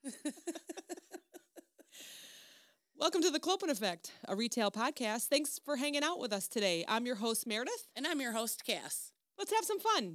Welcome to The Clopen Effect, a retail podcast. Thanks for hanging out with us today. I'm your host, Meredith. And I'm your host, Cass. Let's have some fun.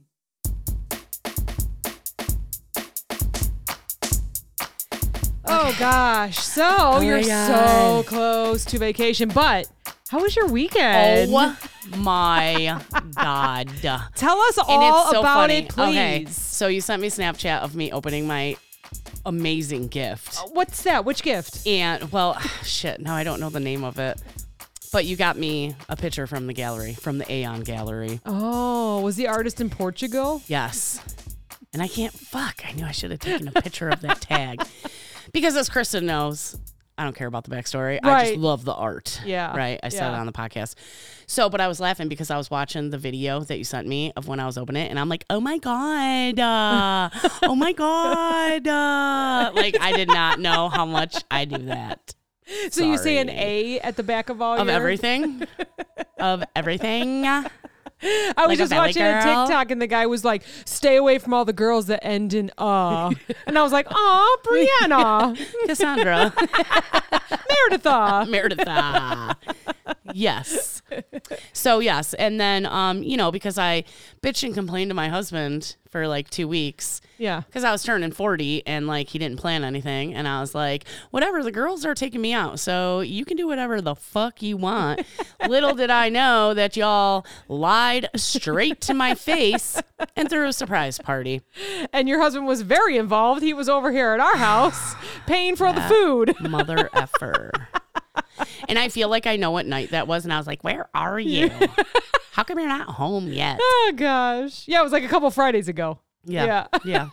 Oh, gosh. So, you're so close to vacation, but how was your weekend? Oh, my God. Tell us all so about funny. it, please. Okay, so you sent me a Snapchat of me opening my amazing gift. What's that? Which gift? And, well, shit, now I don't know the name of it. But you got me a picture from the gallery, from the Aeon Gallery. Oh, was the artist in Portugal? Yes. And I knew I should have taken a picture of that tag. Because as Kristen knows, I don't care about the backstory. Right. I just love the art. Yeah. Right? I said it on the podcast. So, but I was laughing because I was watching the video that you sent me of when I was opening it. And I'm like, oh my God. Oh my God. Like, I did not know how much I do that. So you say an A at the back of all Of your... everything? Of everything? I was Like just watching a TikTok and the guy was like, stay away from all the girls that end in and I was like, aw, Brianna. Cassandra. Mereditha. Mereditha. Yes. So, yes. And then, because I bitched and complained to my husband for like 2 weeks. Yeah. Because I was turning 40 and like he didn't plan anything. And I was like, whatever, the girls are taking me out. So you can do whatever the fuck you want. Little did I know that y'all lied straight to my face and threw a surprise party. And your husband was very involved. He was over here at our house paying for the food. Mother effer. And I feel like I know what night that was. And I was like, where are you? How come you're not home yet? Oh, gosh. Yeah, it was like a couple Fridays ago. Yeah.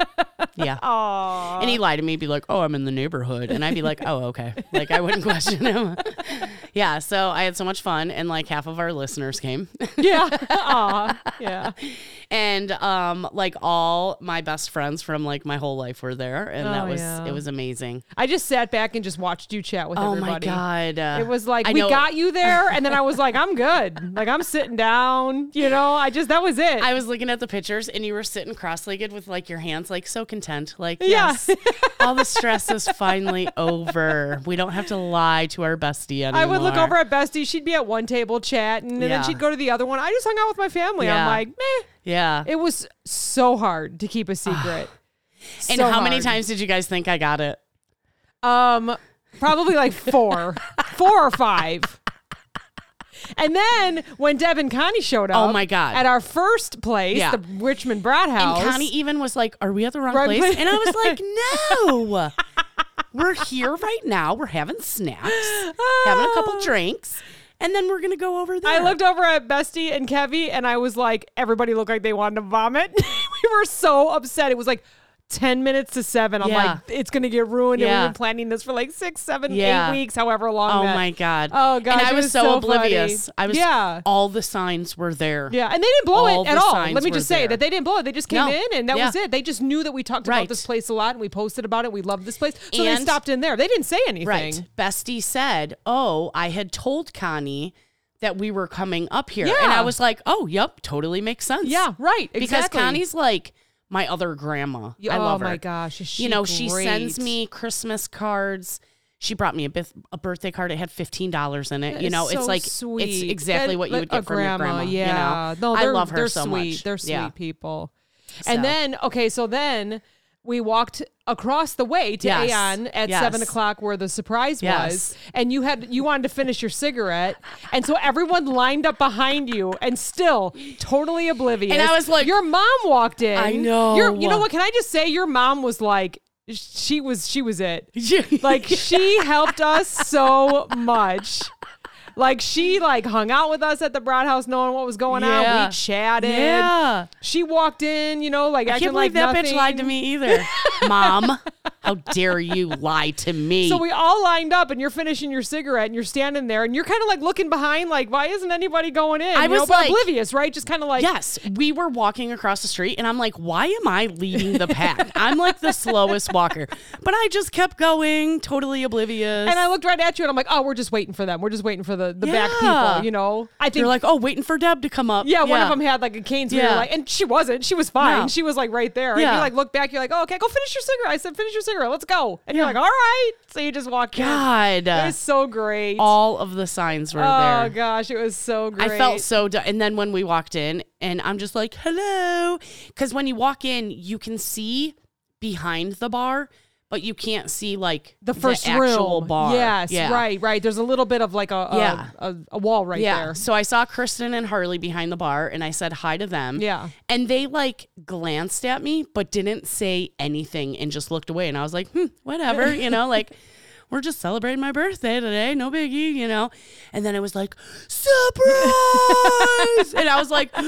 Aww. And he lied to me, be like, oh, I'm in the neighborhood. And I'd be like, oh, okay. Like, I wouldn't question him. Yeah. So I had so much fun. And like half of our listeners came. Yeah. Aw. Yeah. And like all my best friends from like my whole life were there. And it was amazing. I just sat back and just watched you chat with everybody. Oh my God. It was like, we got you there. And then I was like, I'm good. Like, I'm sitting down, that was it. I was looking at the pictures and you were sitting cross-legged with like your hands like so content. Like, yes, all the stress is finally over. We don't have to lie to our bestie anymore. I would look over at Bestie. She'd be at one table chatting and then she'd go to the other one. I just hung out with my family. Yeah. I'm like, meh. Yeah. It was so hard to keep a secret. And how many times did you guys think I got it? Probably like 4 or 5. And then when Deb and Connie showed up, oh my God, at our first place, the Richmond Brat House, and Connie even was like, "Are we at the wrong place?" And I was like, "No, we're here right now. We're having snacks, having a couple drinks, and then we're gonna go over there." I looked over at Bestie and Kevy, and I was like, everybody looked like they wanted to vomit. We were so upset. It was like 10 minutes to 7. I'm like, it's going to get ruined. And we've been planning this for like 6, 7, 8 weeks, however long. Oh my God. Oh God. And I was so oblivious. Funny. I was, all the signs were there. Yeah. And they didn't blow it at all. Let me just say there. that they didn't blow it. They just came in and that was it. They just knew that we talked about this place a lot and we posted about it. We loved this place. So they stopped in there. They didn't say anything. Right. Bestie said, oh, I had told Connie that we were coming up here. Yeah. And I was like, oh, yep, totally makes sense. Yeah, right. Exactly. Because Connie's like my other grandma. I love her. Oh my gosh. Is she she sends me Christmas cards. She brought me a birthday card. It had $15 in it. It's like sweet. It's exactly what you would get from your grandma. Yeah. No, I love her so sweet. much. They're sweet people. And then we walked across the way to Aeon at 7 o'clock where the surprise was. And you wanted to finish your cigarette. And so everyone lined up behind you and still totally oblivious. And I was like, your mom walked in. I know. You know what? Can I just say your mom was like, she was it. Like she helped us so much. Like she hung out with us at the Brat House knowing what was going on. We chatted. Yeah. She walked in, I can't believe that bitch lied to me either. Mom, how dare you lie to me? So we all lined up and you're finishing your cigarette and you're standing there and you're kind of like looking behind like, why isn't anybody going in? I was like, oblivious, right? Just kind of like. Yes. We were walking across the street and I'm like, why am I leading the pack? I'm like the slowest walker. But I just kept going, totally oblivious. And I looked right at you and I'm like, oh, we're just waiting for them. We're just waiting for the the back people, you know. I think you're like, oh, waiting for Deb to come up. Yeah, one of them had like a cane, so we were like, and she wasn't. She was fine. She was like right there. And you like look back, you're like, oh, okay, go finish your cigarette. I said, finish your cigarette. Let's go. And you're like, all right. So you just walk in. It was so great. All of the signs were there. Oh gosh, it was so great. I felt so and then when we walked in, and I'm just like, hello, because when you walk in, you can see behind the bar, but you can't see like the first actual room. bar. Yes, right. There's a little bit of like a wall right there. So I saw Kristen and Harley behind the bar, and I said hi to them. Yeah. And they like glanced at me, but didn't say anything and just looked away. And I was like, whatever, you know, like we're just celebrating my birthday today. No biggie, you know. And then it was like, surprise! And I was like,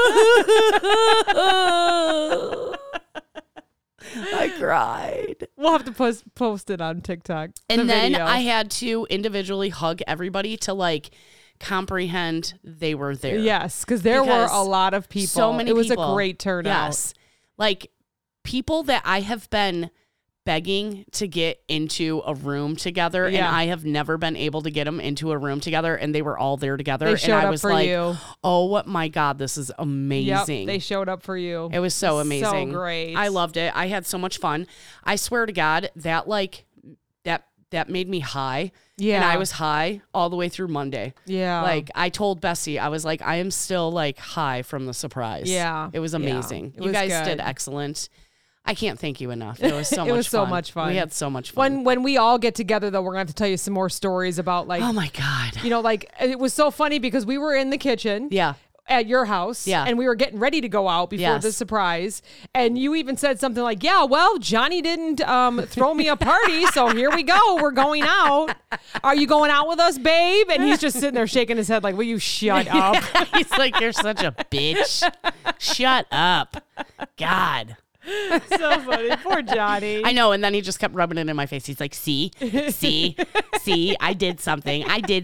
I cried. We'll have to post it on TikTok. And then I had to individually hug everybody to like comprehend they were there. Yes, because there were a lot of people. So many people. It was people. A great turnout. Yes. Like people that I have been begging to get into a room together, and I have never been able to get them into a room together, and they were all there together. They showed and I up was for like, you. oh my God, this is amazing. Yep, they showed up for you. It was so amazing. So great. I loved it. I had so much fun. I swear to God, that like that made me high. Yeah. And I was high all the way through Monday. Yeah. Like I told Bessie, I was like, I am still like high from the surprise. Yeah. It was amazing. It you was guys good. did excellent. I can't thank you enough. It was so much fun. It was so much fun. We had so much fun. When we all get together, though, we're going to have to tell you some more stories about like... Oh, my God. You know, like, it was so funny because we were in the kitchen. Yeah. At your house. Yeah. And we were getting ready to go out before the surprise. And you even said something like, yeah, well, Johnny didn't throw me a party, so here we go. We're going out. Are you going out with us, babe? And he's just sitting there shaking his head like, will you shut up? He's like, you're such a bitch. Shut up. God. So funny. Poor Johnny. I know. And then he just kept rubbing it in my face. He's like, see, I did something.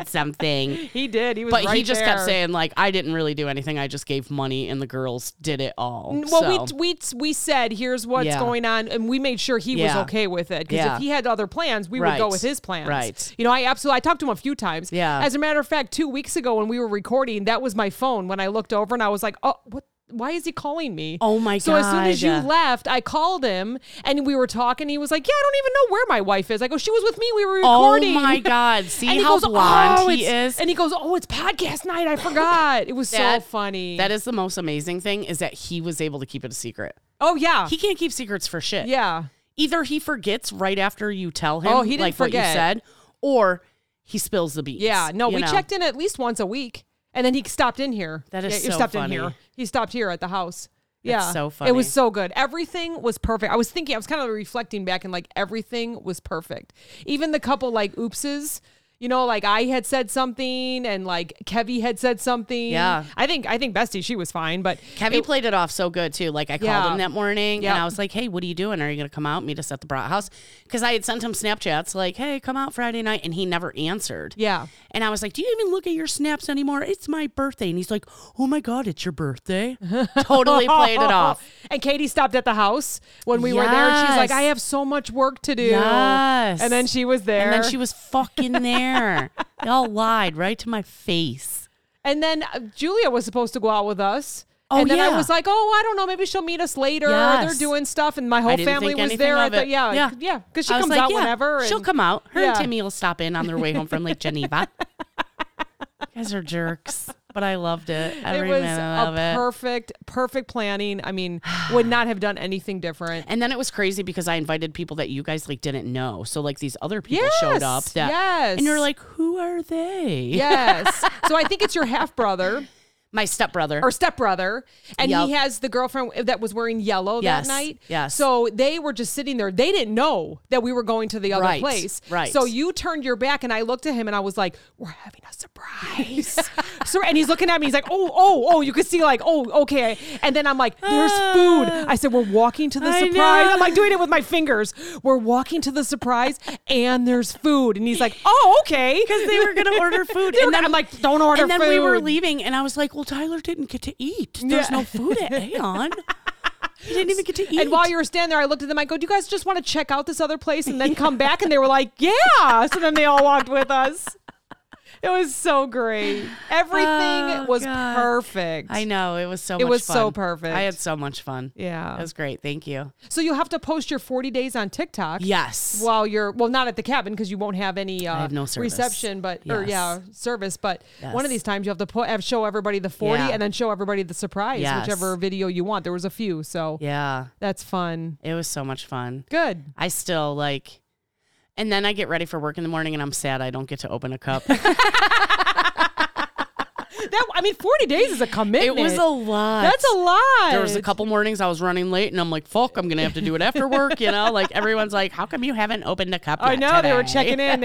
He did. He was But right he just there. kept saying, like, I didn't really do anything. I just gave money and the girls did it all. Well, we said, here's what's going on. And we made sure he was okay with it. Because if he had other plans, we would go with his plans. Right. You know, I talked to him a few times. Yeah. As a matter of fact, 2 weeks ago when we were recording, that was my phone when I looked over and I was like, oh, what? Why is he calling me? Oh my God. So as soon as you left, I called him and we were talking. He was like, yeah, I don't even know where my wife is. I go, she was with me. We were recording. Oh my God. See how blonde he is? And he goes, oh, it's podcast night. I forgot. It was so funny. That is the most amazing thing is that he was able to keep it a secret. Oh, yeah. He can't keep secrets for shit. Yeah. Either he forgets right after you tell him he didn't like forget. what you said, or he spills the beans. Yeah. No, we checked in at least once a week. And then he stopped in here. That is so so funny. In here. He stopped here at the house. Yeah. That's so funny. It was so good. Everything was perfect. I was kind of reflecting back and like everything was perfect. Even the couple like oopses, you know, like I had said something and like Kevy had said something. Yeah. I think Bestie, she was fine, but Kevy played it off so good too. Like I called him that morning and I was like, hey, what are you doing? Are you going to come out, meet us at the Brat House? Because I had sent him Snapchats like, hey, come out Friday night. And he never answered. Yeah. And I was like, do you even look at your snaps anymore? It's my birthday. And he's like, oh my God, it's your birthday. Totally played it off. And Katie stopped at the house when we were there. And she's like, I have so much work to do. Yes. And then she was there. And then she was fucking there. Y'all lied right to my face. And then Julia was supposed to go out with us. Oh, and then yeah. I was like, oh, I don't know. Maybe she'll meet us later. Yes. They're doing stuff. And my whole family was there. Yeah. Because she comes out whenever. She'll come out. Her and Timmy will stop in on their way home from Lake Geneva. You guys are jerks. But I loved it. Every minute of it. Perfect planning. I mean, would not have done anything different. And then it was crazy because I invited people that you guys like didn't know. So like these other people showed up. And you're like, who are they? Yes. So I think it's your half brother. My stepbrother. Or stepbrother. And he has the girlfriend that was wearing yellow that night. Yes. So they were just sitting there. They didn't know that we were going to the other place. Right. So you turned your back and I looked at him and I was like, we're having a surprise. So, and he's looking at me. He's like, oh, you could see like, oh, okay. And then I'm like, there's food. I said, we're walking to the surprise. I'm like doing it with my fingers. We're walking to the surprise and there's food. And he's like, oh, okay. Because they were going to order food. And then I'm like, don't order food. And then we were leaving and I was like, well, Tyler didn't get to eat. There's no food at Aeon. He didn't even get to eat. And while you were standing there, I looked at them. I go, do you guys just want to check out this other place and then come back? And they were like, yeah. So then they all walked with us. It was so great. Everything was perfect. I know. It was so much fun. It was so perfect. I had so much fun. Yeah. It was great. Thank you. So you'll have to post your 40 days on TikTok. Yes. While you're, well, not at the cabin because you won't have any I have no service. reception, but, service. But Yes. one of these times you'll have to show everybody the 40 and then show everybody the surprise, whichever video you want. There was a few. So yeah, that's fun. It was so much fun. Good. I still and then I get ready for work in the morning and I'm sad I don't get to open a cup. 40 days is a commitment. It was a lot. That's a lot. There was a couple mornings I was running late and I'm like, fuck, I'm going to have to do it after work. You know, like everyone's like, how come you haven't opened a cup yet I know. today? They were checking in.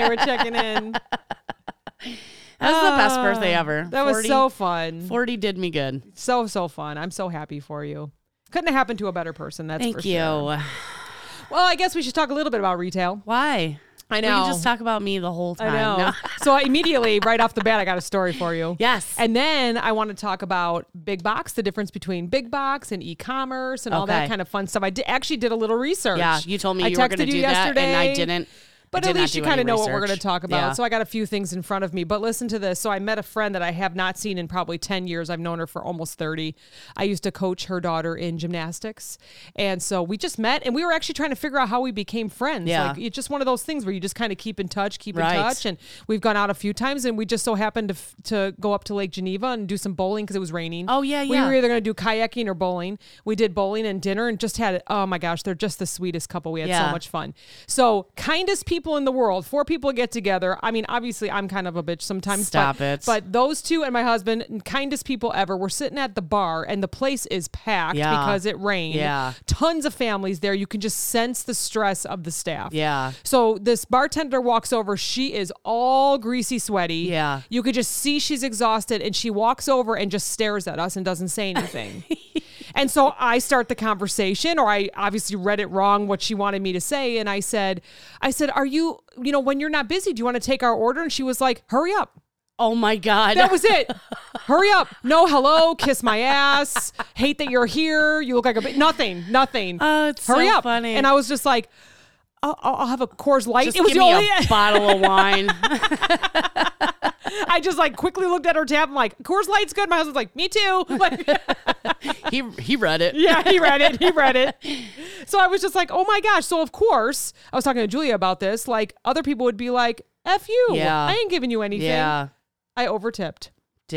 That was the best birthday ever. That was so fun. 40 did me good. So fun. I'm so happy for you. Couldn't have happened to a better person. That's Thank for you. Sure. Well, I guess we should talk a little bit about retail. Why? I know. You just talk about me the whole time. I know. No. So immediately, right off the bat, I got a story for you. Yes. And then I want to talk about big box, the difference between big box and e-commerce and all that kind of fun stuff. I actually did a little research. Yeah, you told me you were going to do that, and I didn't. But at least you kind of know what we're going to talk about. Yeah. So I got a few things in front of me. But listen to this. So I met a friend that I have not seen in probably 10 years. I've known her for almost 30. I used to coach her daughter in gymnastics. And so we just met, and we were actually trying to figure out how we became friends. Yeah. Like, it's just one of those things where you just kind of keep in touch. And we've gone out a few times, and we just so happened to go up to Lake Geneva and do some bowling because it was raining. Oh, yeah. We were either going to do kayaking or bowling. We did bowling and dinner and just had, oh my gosh, they're just the sweetest couple. We had so much fun. So kindest people in the world, 4 people get together. I mean, obviously, I'm kind of a bitch sometimes. Stop it. But those two and my husband, kindest people ever. We're sitting at the bar, and the place is packed because it rained. Yeah. Tons of families there. You can just sense the stress of the staff. Yeah. So this bartender walks over. She is all greasy, sweaty. Yeah. You could just see she's exhausted, and she walks over and just stares at us and doesn't say anything. And so I start the conversation, or I obviously read it wrong, what she wanted me to say. And I said, are you, when you're not busy, do you want to take our order? And she was like, hurry up. Oh my God. That was it. Hurry up. No hello, kiss my ass. Hate that you're here. You look like a bit. Nothing. Oh, it's hurry so up. funny. And I was just like, I'll have a Coors Light. Just give me a bottle of wine. I just quickly looked at her tab. I'm like, Coors Light's good. My husband's like, me too. He read it. Yeah, he read it. So I was just like, oh my gosh. So of course, I was talking to Julia about this. Like, other people would be like, F you. Yeah. I ain't giving you anything. Yeah. I overtipped.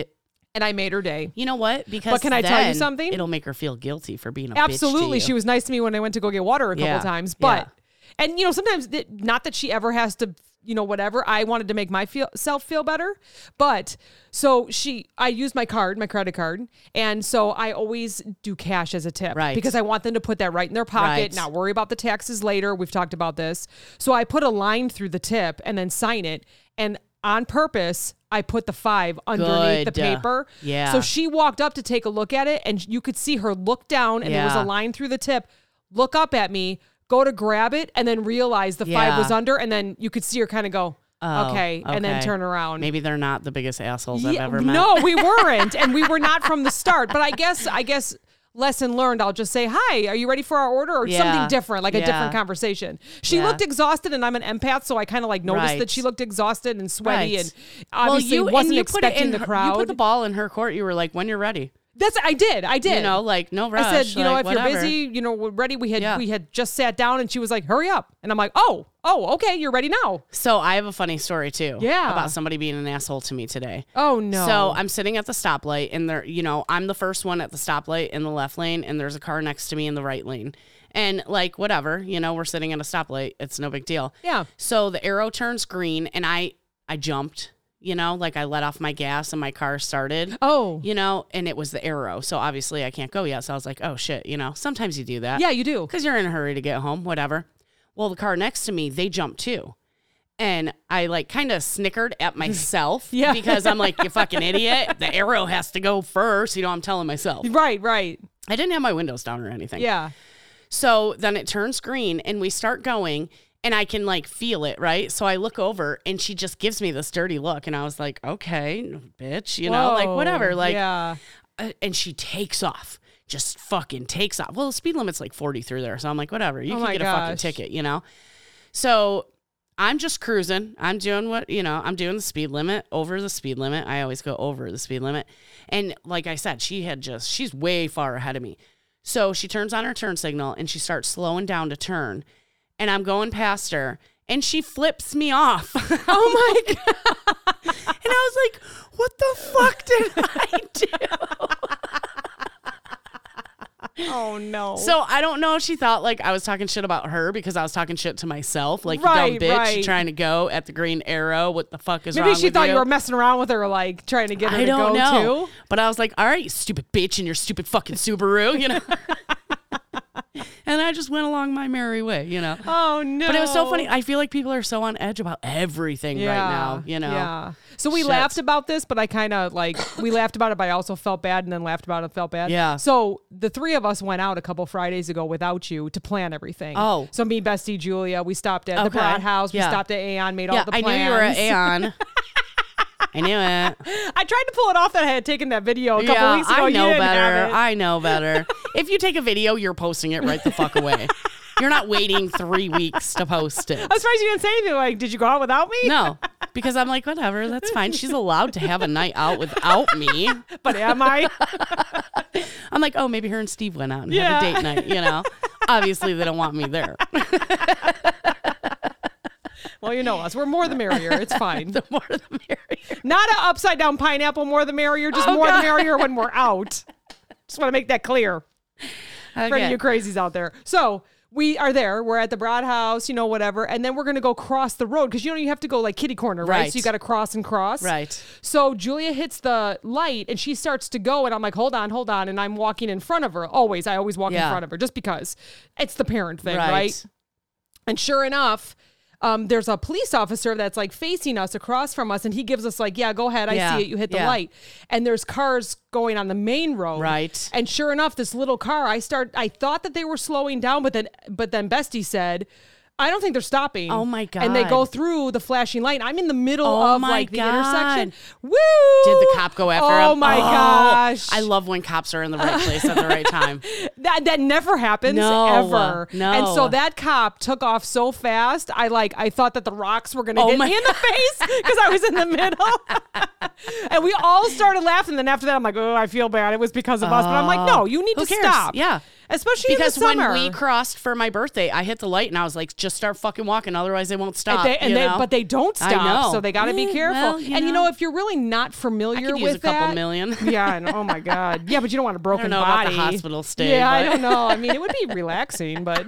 And I made her day. You know what? Because but can I tell you something? It'll make her feel guilty for being a Absolutely. bitch to you. She was nice to me when I went to go get water a couple times. But, and sometimes, not that she ever has to, whatever. I wanted to make myself feel better. But so I used my credit card. And so I always do cash as a tip. Right. Because I want them to put that right in their pocket, not worry about the taxes later. We've talked about this. So I put a line through the tip and then sign it. And on purpose, I put the 5 underneath the paper. Yeah. So she walked up to take a look at it, and you could see her look down, and there was a line through the tip, look up at me, go to grab it, and then realize the 5 was under, and then you could see her kind of go, okay, and then turn around. Maybe they're not the biggest assholes I've ever met. No, we weren't, and we were not from the start. But I guess. Lesson learned, I'll just say, hi, are you ready for our order? Or something different, like a different conversation. She looked exhausted, and I'm an empath, so I kind of noticed that she looked exhausted and sweaty and obviously wasn't expecting the crowd. You put the ball in her court. You were like, when you're ready. I did. No rush. I said, if whatever. you're busy, we're ready. We had just sat down, and she was like, hurry up. And I'm like, oh, okay, you're ready now. So I have a funny story too. Yeah. About somebody being an asshole to me today. Oh no. So I'm sitting at the stoplight, and there, I'm the first one at the stoplight in the left lane, and there's a car next to me in the right lane. And whatever, we're sitting at a stoplight. It's no big deal. Yeah. So the arrow turns green, and I jumped. I let off my gas and my car started. Oh. And it was the arrow. So obviously I can't go yet. So I was like, oh shit, sometimes you do that. Yeah, you do. Because you're in a hurry to get home, whatever. Well, the car next to me, they jumped too. And I kind of snickered at myself because I'm like, you fucking idiot. The arrow has to go first. I'm telling myself. Right. I didn't have my windows down or anything. Yeah. So then it turns green and we start going. And I can feel it, right? So I look over and she just gives me this dirty look. And I was like, okay, bitch, whatever. Yeah. And she takes off, just fucking takes off. Well, the speed limit's 40 through there. So I'm like, whatever, you can get a fucking ticket, So I'm just cruising. I'm doing I'm doing the speed limit, over the speed limit. I always go over the speed limit. And like I said, she's way far ahead of me. So she turns on her turn signal and she starts slowing down to turn. And I'm going past her and she flips me off. Oh my God. And I was like, what the fuck did I do? Oh no. So I don't know if she thought like I was talking shit about her because I was talking shit to myself. Like, you dumb bitch, trying to go at the green arrow. What the fuck is wrong with you? Maybe she thought you were messing around with her, like trying to get her to go too. But I was like, all right, you stupid bitch and your stupid fucking Subaru, you know. And I just went along my merry way, you know. Oh, no. But it was so funny. I feel like people are so on edge about everything right now, you know. Yeah. So we laughed about this, but I kind of we laughed about it, but I also felt bad and then laughed about it, felt bad. Yeah. So the three of us went out a couple Fridays ago without you to plan everything. Oh. So me, Bestie, Julia, we stopped at the Brat House. We stopped at Aeon, made all the plans. I knew you were at Aeon. I knew it. I tried to pull it off that I had taken that video a couple weeks ago. I know better. I know better. If you take a video, you're posting it right the fuck away. You're not waiting 3 weeks to post it. I was surprised you didn't say anything like, did you go out without me? No, because I'm like, whatever, that's fine. She's allowed to have a night out without me. But am I? I'm like, oh, maybe her and Steve went out and had a date night, you know. Obviously, they don't want me there. Well, you know us. We're more the merrier. It's fine. The more the merrier. Not an upside down pineapple, more the merrier. Just more the merrier when we're out. Just want to make that clear for any of you crazies out there. So we are there. We're at the Brat House, you know, whatever. And then we're going to go cross the road because, you know, you have to go like kitty corner, right? So you got to cross and cross. Right. So Julia hits the light and she starts to go. And I'm like, hold on. And I'm walking in front of her. Always. I always walk in front of her just because it's the parent thing, right? And sure enough, there's a police officer that's like facing us across from us, and he gives us like, yeah, go ahead. I see it. You hit the light. And there's cars going on the main road. Right. And sure enough, this little car, I thought that they were slowing down, but then Bestie said, I don't think they're stopping. Oh my God. And they go through the flashing light. I'm in the middle of like the intersection. Woo! Did the cop go after him? Oh my gosh. I love when cops are in the right place at the right time. That never happens ever. No. And so that cop took off so fast. I thought that the rocks were going to hit me in the face because I was in the middle. And we all started laughing. Then after that, I'm like, oh, I feel bad. It was because of us. But I'm like, no, you need to stop. Yeah. Especially because in the summer. When we crossed for my birthday, I hit the light and I was like, just start fucking walking. Otherwise, they won't stop. But they don't stop. So they got to be careful. Well, you know, if you're really not familiar with use a couple million. Yeah. And, oh my God. Yeah. But you don't want a broken body. I don't know body. about the hospital stay. Yeah. I don't know. I mean, it would be relaxing, but.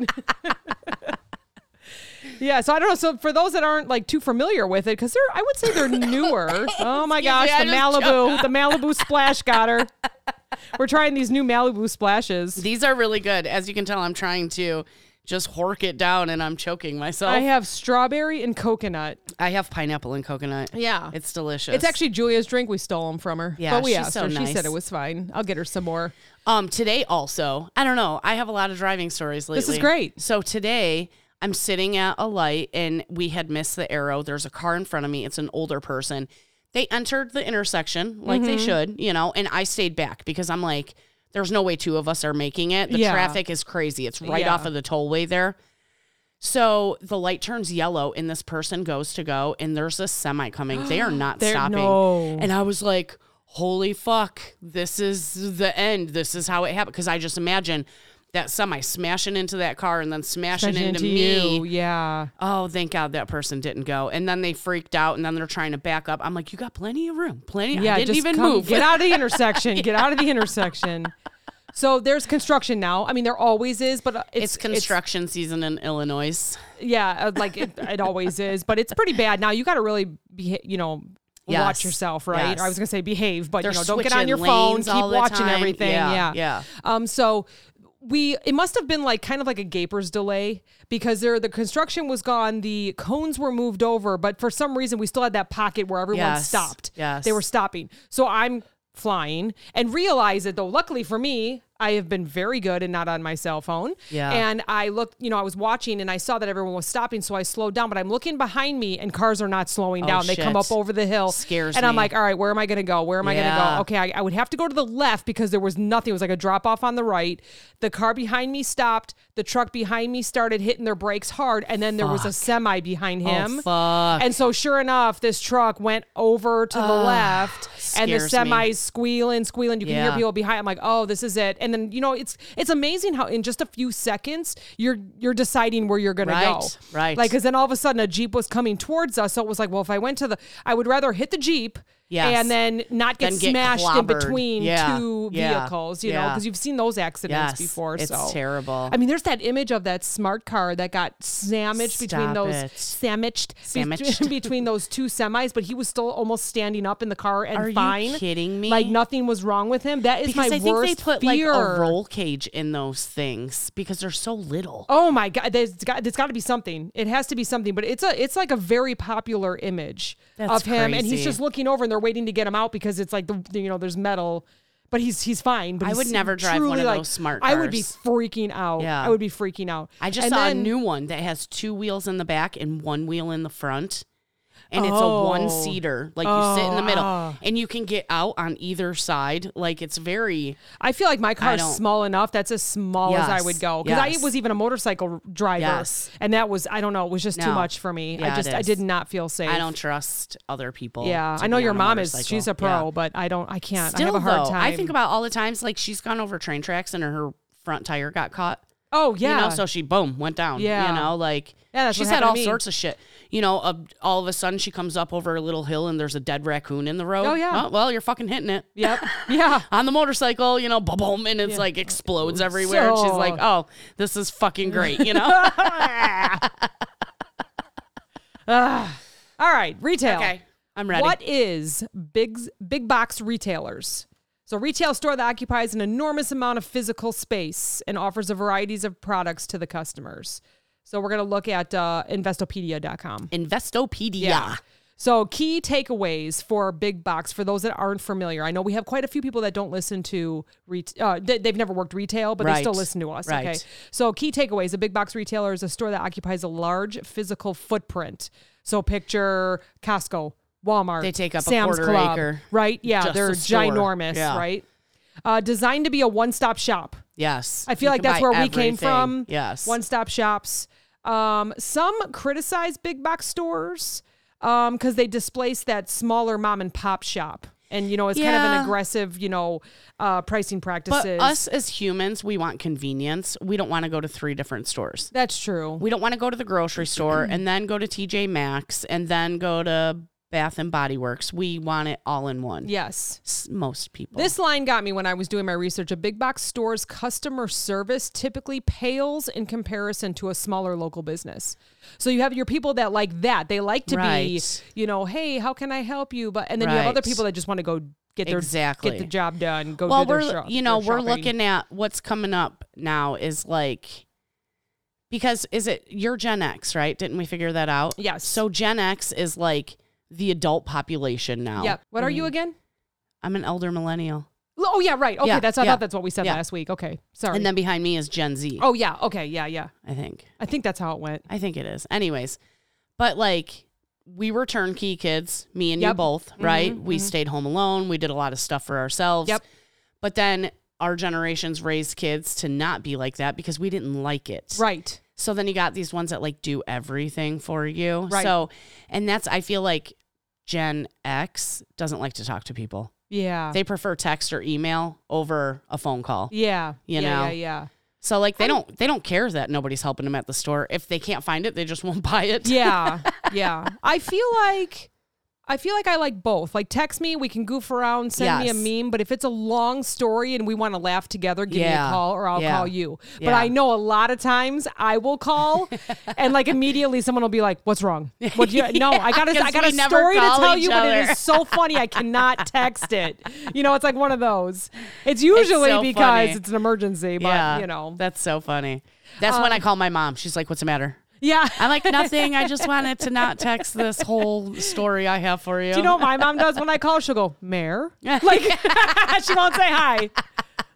Yeah, so I don't know. So for those that aren't like too familiar with it, because I would say they're newer. Oh my gosh, the Malibu splash got her. We're trying these new Malibu splashes. These are really good. As you can tell, I'm trying to just hork it down and I'm choking myself. I have strawberry and coconut. I have pineapple and coconut. Yeah. It's delicious. It's actually Julia's drink. We stole them from her. Yeah, but we she's asked so her. nice. She said it was fine. I'll get her some more. Today also, I don't know. I have a lot of driving stories lately. This is great. So today I'm sitting at a light and we had missed the arrow. There's a car in front of me. It's an older person. They entered the intersection like they should, you know, and I stayed back because I'm like, there's no way two of us are making it. The traffic is crazy. It's right off of the tollway there. So the light turns yellow and this person goes to go and there's a semi coming. They are not stopping. No. And I was like, holy fuck, this is the end. This is how it happened. Because I just imagine that semi smashing into that car and then smashing into me. You. Yeah. Oh, thank God that person didn't go. And then they freaked out and then they're trying to back up. I'm like, you got plenty of room. Yeah, I didn't even move. Get out of the intersection. Get out of the intersection. So there's construction now. I mean, there always is, but it's construction season in Illinois. Yeah, like it always is, but it's pretty bad now. You got to really be, watch yourself, right? Yes. I was gonna say behave, but They're don't get on your phone. Keep watching everything. Yeah. So it must have been like kind of like a gaper's delay because the construction was gone, the cones were moved over, but for some reason we still had that pocket where everyone stopped. Yes. They were stopping. So I'm flying and realize it though. Luckily for me, I have been very good and not on my cell phone. Yeah. And I looked, I was watching and I saw that everyone was stopping. So I slowed down, but I'm looking behind me and cars are not slowing down. They come up over the hill. Scares and me. I'm like, all right, where am I going to go? Where am I going to go? Okay. I would have to go to the left because there was nothing. It was like a drop off on the right. The car behind me stopped. The truck behind me started hitting their brakes hard. And then there was a semi behind him. And so sure enough, this truck went over to the left and the semi's squealing. You can hear people behind. I'm like, oh, this is it. And then, it's amazing how in just a few seconds you're deciding where you're going to go. Right. Like, because then all of a sudden a Jeep was coming towards us. So it was like, well, if I went to I would rather hit the Jeep. And then not get smashed in between two vehicles, you know, because you've seen those accidents before. It's terrible. I mean, there's that image of that smart car that got sandwiched between those two semis, but he was still almost standing up in the car and fine. Are you kidding me? Like nothing was wrong with him. That is because my I think worst they put fear. like a roll cage in those things because they're so little. Oh my God, there's got to be something. It has to be something, but it's like a very popular image of him, and he's just looking over and they're waiting to get him out because it's like there's metal, but he's fine. But I would never drive one of those smart cars. I would be freaking out. Yeah. I would be freaking out. I just saw a new one that has 2 wheels in the back and 1 wheel in the front. And it's a 1-seater. Like you sit in the middle and you can get out on either side. Like it's very... I feel like my car is small enough. That's as small as I would go. Because I was even a motorcycle driver. And that was, I don't know, it was just too much for me. Yeah, I did not feel safe. I don't trust other people. Yeah. I know your mom she's a pro, but I can't. Still, I have a hard time. I think about all the times like she's gone over train tracks and her front tire got caught. Oh, yeah. So she, went down. Yeah. That's she's had all sorts of shit. All of a sudden she comes up over a little hill and there's a dead raccoon in the road. Oh, yeah. Oh, well, you're fucking hitting it. Yep. Yeah. On the motorcycle, boom, boom, and it's like explodes everywhere. And she's like, oh, this is fucking great, All right. Retail. Okay. I'm ready. What is big box retailers? So retail store that occupies an enormous amount of physical space and offers a variety of products to the customers. So we're going to look at Investopedia.com. Investopedia. Yeah. So key takeaways for big box for those that aren't familiar. I know we have quite a few people that don't listen to they've never worked retail, but they still listen to us. Right. Okay. So key takeaways: a big box retailer is a store that occupies a large physical footprint. So picture Costco, Walmart, they take up Sam's a quarter Club, acre. Right? Yeah, Just they're ginormous, right? Designed to be a one-stop shop. Yes. I feel like that's where we came from. Yes. One-stop shops. Some criticize big box stores because they displace that smaller mom and pop shop. And, it's kind of an aggressive, pricing practices. But us as humans, we want convenience. We don't want to go to 3 different stores. That's true. We don't want to go to the grocery store and then go to TJ Maxx and then go to Bath and Body Works. We want it all in one. Yes. Most people. This line got me when I was doing my research. A big box store's customer service typically pales in comparison to a smaller local business. So you have your people that like that. They like to be, hey, how can I help you? And then you have other people that just want to go get the job done. We're looking at what's coming up now is like, because you're Gen X, right? Didn't we figure that out? Yes. So Gen X is like the adult population now. Yeah. What are you again? I'm an elder millennial. Oh, yeah, right. Okay, I thought that's what we said last week. Okay, sorry. And then behind me is Gen Z. Oh, yeah. Okay, yeah. I think that's how it went. I think it is. Anyways, but like we were turnkey kids, me and you both, right? We stayed home alone. We did a lot of stuff for ourselves. Yep. But then our generations raised kids to not be like that because we didn't like it. Right. So then you got these ones that like do everything for you. Right. So, and I feel like Gen X doesn't like to talk to people. Yeah. They prefer text or email over a phone call. Yeah. You know? Yeah. So like they don't care that nobody's helping them at the store. If they can't find it, they just won't buy it. Yeah. Yeah. I feel like I like both. Like text me, we can goof around, send me a meme, but if it's a long story and we want to laugh together, give me a call or I'll call you. But I know a lot of times I will call and like immediately someone will be like, "What's wrong?" No, I got a story to tell you, but it is so funny I cannot text it. It's like one of those. It's usually because it's an emergency, but That's so funny. That's when I call my mom. She's like, "What's the matter?" Yeah. I'm like, nothing. I just wanted to not text this whole story I have for you. Do you know what my mom does when I call? She'll go, "Mayor?" Like, she won't say hi.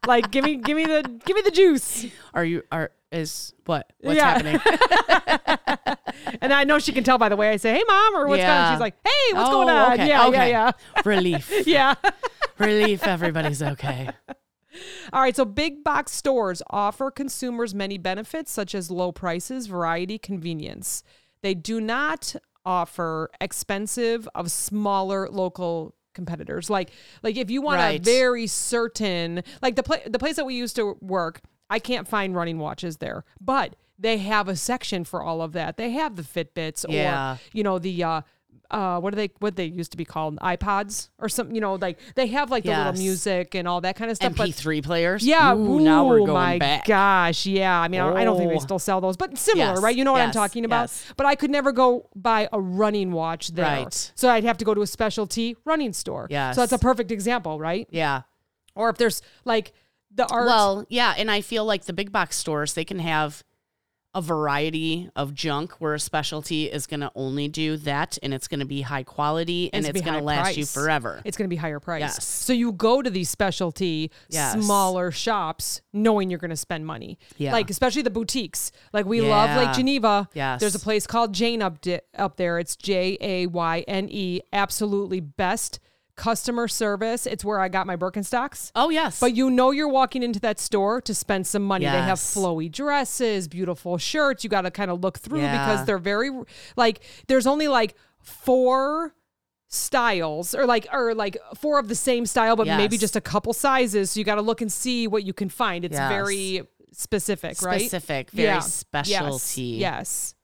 Like, give me the juice. What's happening? And I know she can tell by the way I say, "Hey, Mom," or what's going on. She's like, "Hey, what's going on?" Okay. Yeah. Relief. Yeah. Relief. Everybody's okay. All right. So big box stores offer consumers many benefits, such as low prices, variety, convenience. They do not offer expensive of smaller local competitors. Like if you want a very certain, like the place that we used to work, I can't find running watches there, but they have a section for all of that. They have the Fitbits or, the, what they used to be called, iPods or something, like they have like the little music and all that kind of stuff. MP3 players. Yeah. Ooh, now we're going back. Gosh. Yeah. I mean, I don't think they still sell those, but similar, right? You know what I'm talking about? Yes. But I could never go buy a running watch there. Right. So I'd have to go to a specialty running store. Yes. So that's a perfect example, right? Yeah. Or if there's like the art. Well, yeah. And I feel like the big box stores, they can have a variety of junk where a specialty is going to only do that, and it's going to be high quality, and it's going to last you forever. It's going to be higher price. Yes. So you go to these specialty smaller shops knowing you're going to spend money. Yeah. Like especially the boutiques. Like we love Lake Geneva. Yes. There's a place called Jane up there. It's Jayne. Absolutely best customer service. It's where I got my Birkenstocks. Oh, yes. But you're walking into that store to spend some money. Yes. They have flowy dresses, beautiful shirts. You got to kind of look through because they're very, like, there's only like 4 styles or like 4 of the same style, but maybe just a couple sizes. So you got to look and see what you can find. It's very specific, right? Specific, very specialty. Yes.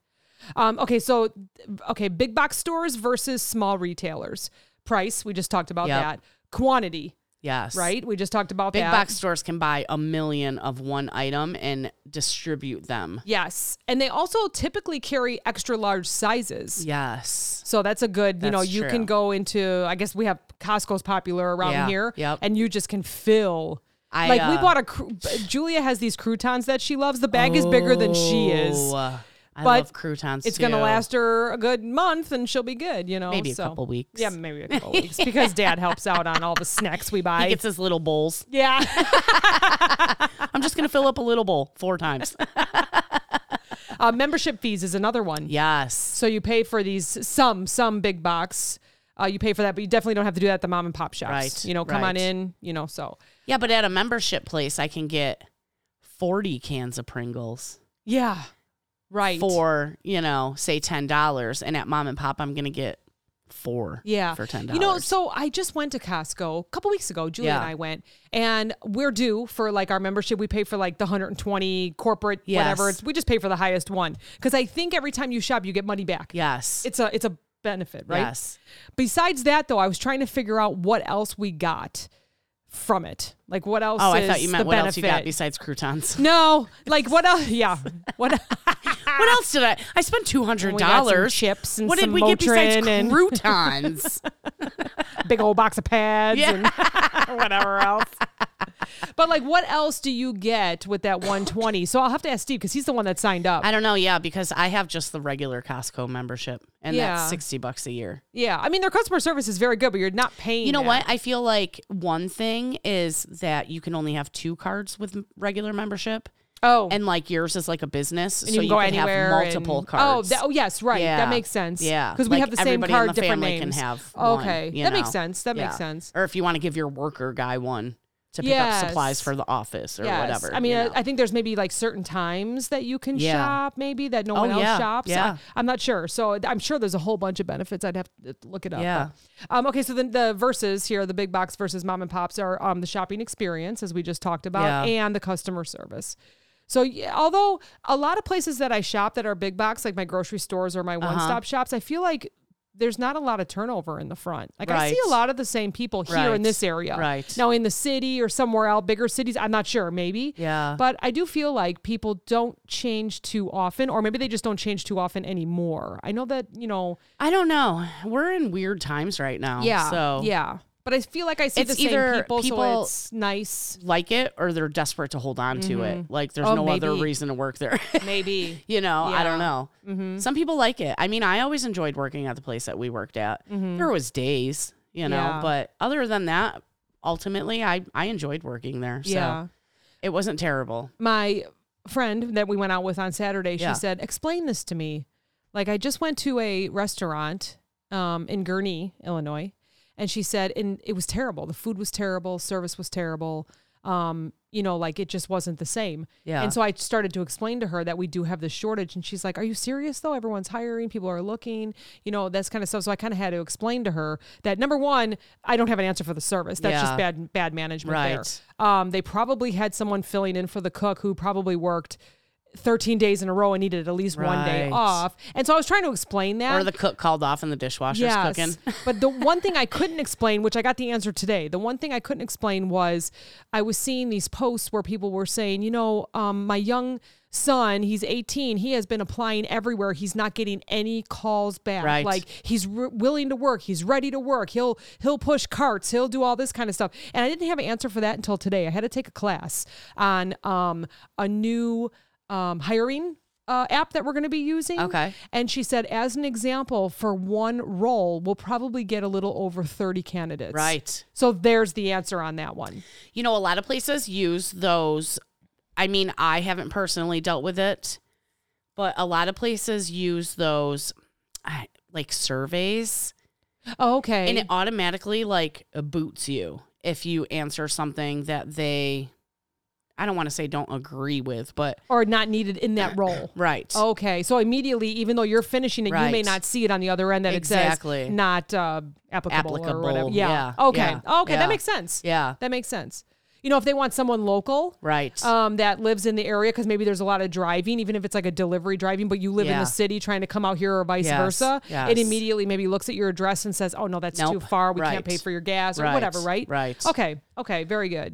Okay. Big box stores versus small retailers. Price, we just talked about that. Quantity. Yes. Right? We just talked about that. Big box stores can buy 1 million of one item and distribute them. Yes. And they also typically carry extra large sizes. Yes. So that's a good, you That's true. can go into, I guess we have Costco's popular around here. Yep. And you just can fill. We bought Julia has these croutons that she loves. The bag is bigger than she is. I love croutons It's too. going to last her a good month and she'll be good, Maybe a couple weeks. Yeah, maybe a couple weeks because Dad helps out on all the snacks we buy. He gets his little bowls. Yeah. I'm just going to fill up a little bowl 4 times. Membership fees is another one. Yes. So you pay for these, some big box. You pay for that, but you definitely don't have to do that at the mom and pop shops. Right. Come on in, so. Yeah, but at a membership place, I can get 40 cans of Pringles. Yeah. Right. For, say $10. And at mom and pop, I'm going to get 4 for $10. So I just went to Costco a couple weeks ago. Julia and I went, and we're due for like our membership. We pay for like the 120 corporate, whatever. We just pay for the highest one. Because I think every time you shop, you get money back. Yes. It's a benefit, right? Yes. Besides that, though, I was trying to figure out what else we got from it. Like what else? Oh, I thought you meant what else you got besides croutons. No, like what else? Yeah. What else did I spent $200. Chips and what some did we get besides Motrin croutons? Big old box of pads and whatever else. But like, what else do you get with that 120? So I'll have to ask Steve because he's the one that signed up. I don't know. Yeah, because I have just the regular Costco membership, and that's $60 a year. Yeah, I mean their customer service is very good, but you're not paying. You know what? I feel like one thing is that you can only have 2 cards with regular membership. Oh, and like yours is like a business, and so you can go have multiple cards. Oh, yes, right. Yeah. That makes sense. Yeah, because we have the same card, in the different family names. Can have okay, one, that makes sense. That makes sense. Or if you want to give your worker guy one to pick up supplies for the office or whatever. I mean, I think there's maybe like certain times that you can shop, maybe that no one else shops. Yeah. I'm not sure. So I'm sure there's a whole bunch of benefits. I'd have to look it up. Yeah. But, okay, so then the verses here, the big box versus mom and pops are the shopping experience, as we just talked about, and the customer service. So although a lot of places that I shop that are big box, like my grocery stores or my one-stop shops, I feel like there's not a lot of turnover in the front. Like I see a lot of the same people here in this area. Right. Now in the city or somewhere else, bigger cities, I'm not sure, maybe. Yeah. But I do feel like people don't change too often, or maybe they just don't change too often anymore. I know that, I don't know. We're in weird times right now. Yeah. So yeah. But I feel like I see it's the either same people, so people it's nice. Like it, or they're desperate to hold on to it. Like there's no other reason to work there. Maybe. I don't know. Mm-hmm. Some people like it. I mean, I always enjoyed working at the place that we worked at. Mm-hmm. There was days, but other than that, ultimately, I enjoyed working there. So it wasn't terrible. My friend that we went out with on Saturday, she said, explain this to me. Like, I just went to a restaurant in Gurnee, Illinois, and she said, and it was terrible. The food was terrible. Service was terrible. Like it just wasn't the same. Yeah. And so I started to explain to her that we do have this shortage. And she's like, are you serious though? Everyone's hiring. People are looking, that's kind of stuff. So I kind of had to explain to her that, number one, I don't have an answer for the service. That's just bad management there. They probably had someone filling in for the cook who probably worked 13 days in a row and needed at least one day off. And so I was trying to explain that. Or the cook called off and the dishwasher's cooking. But the one thing I couldn't explain, which I got the answer today, the one thing I couldn't explain was I was seeing these posts where people were saying, my young son, he's 18, he has been applying everywhere. He's not getting any calls back. Right. Like he's willing to work. He's ready to work. He'll push carts. He'll do all this kind of stuff. And I didn't have an answer for that until today. I had to take a class on a new hiring app that we're going to be using. Okay. And she said, as an example, for one role, we'll probably get a little over 30 candidates. Right. So there's the answer on that one. A lot of places use those. I mean, I haven't personally dealt with it, but a lot of places use those like surveys. Oh, okay. And it automatically boots you if you answer something that they... I don't want to say don't agree with, but... Or not needed in that role. Right. Okay. So immediately, even though you're finishing it, you may not see it on the other end that it says not applicable or whatever. Yeah. Okay. Yeah. Okay. Yeah. That makes sense. Yeah. That makes sense. If they want someone local, right, that lives in the area, because maybe there's a lot of driving, even if it's like a delivery driving, but you live in the city trying to come out here or vice versa, it immediately maybe looks at your address and says, oh, no, that's too far. We can't pay for your gas or whatever, right? Right. Okay. Okay. Very good.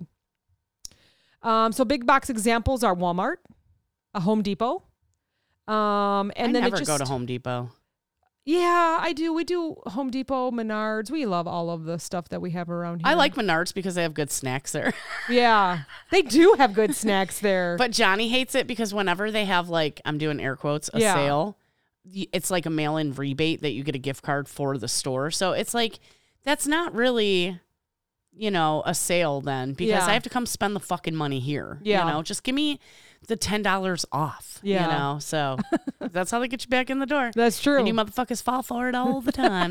So big box examples are Walmart, a Home Depot. And I then never go to Home Depot. Yeah, I do. We do Home Depot, Menards. We love all of the stuff that we have around here. I like Menards because they have good snacks there. Yeah, they do have good snacks there. But Johnny hates it because whenever they have I'm doing air quotes, a sale, it's like a mail-in rebate that you get a gift card for the store. So it's like, that's not really... a sale then, because I have to come spend the fucking money here. Yeah. Just give me the $10 off. Yeah. So that's how they get you back in the door. That's true. And you motherfuckers fall for it all the time.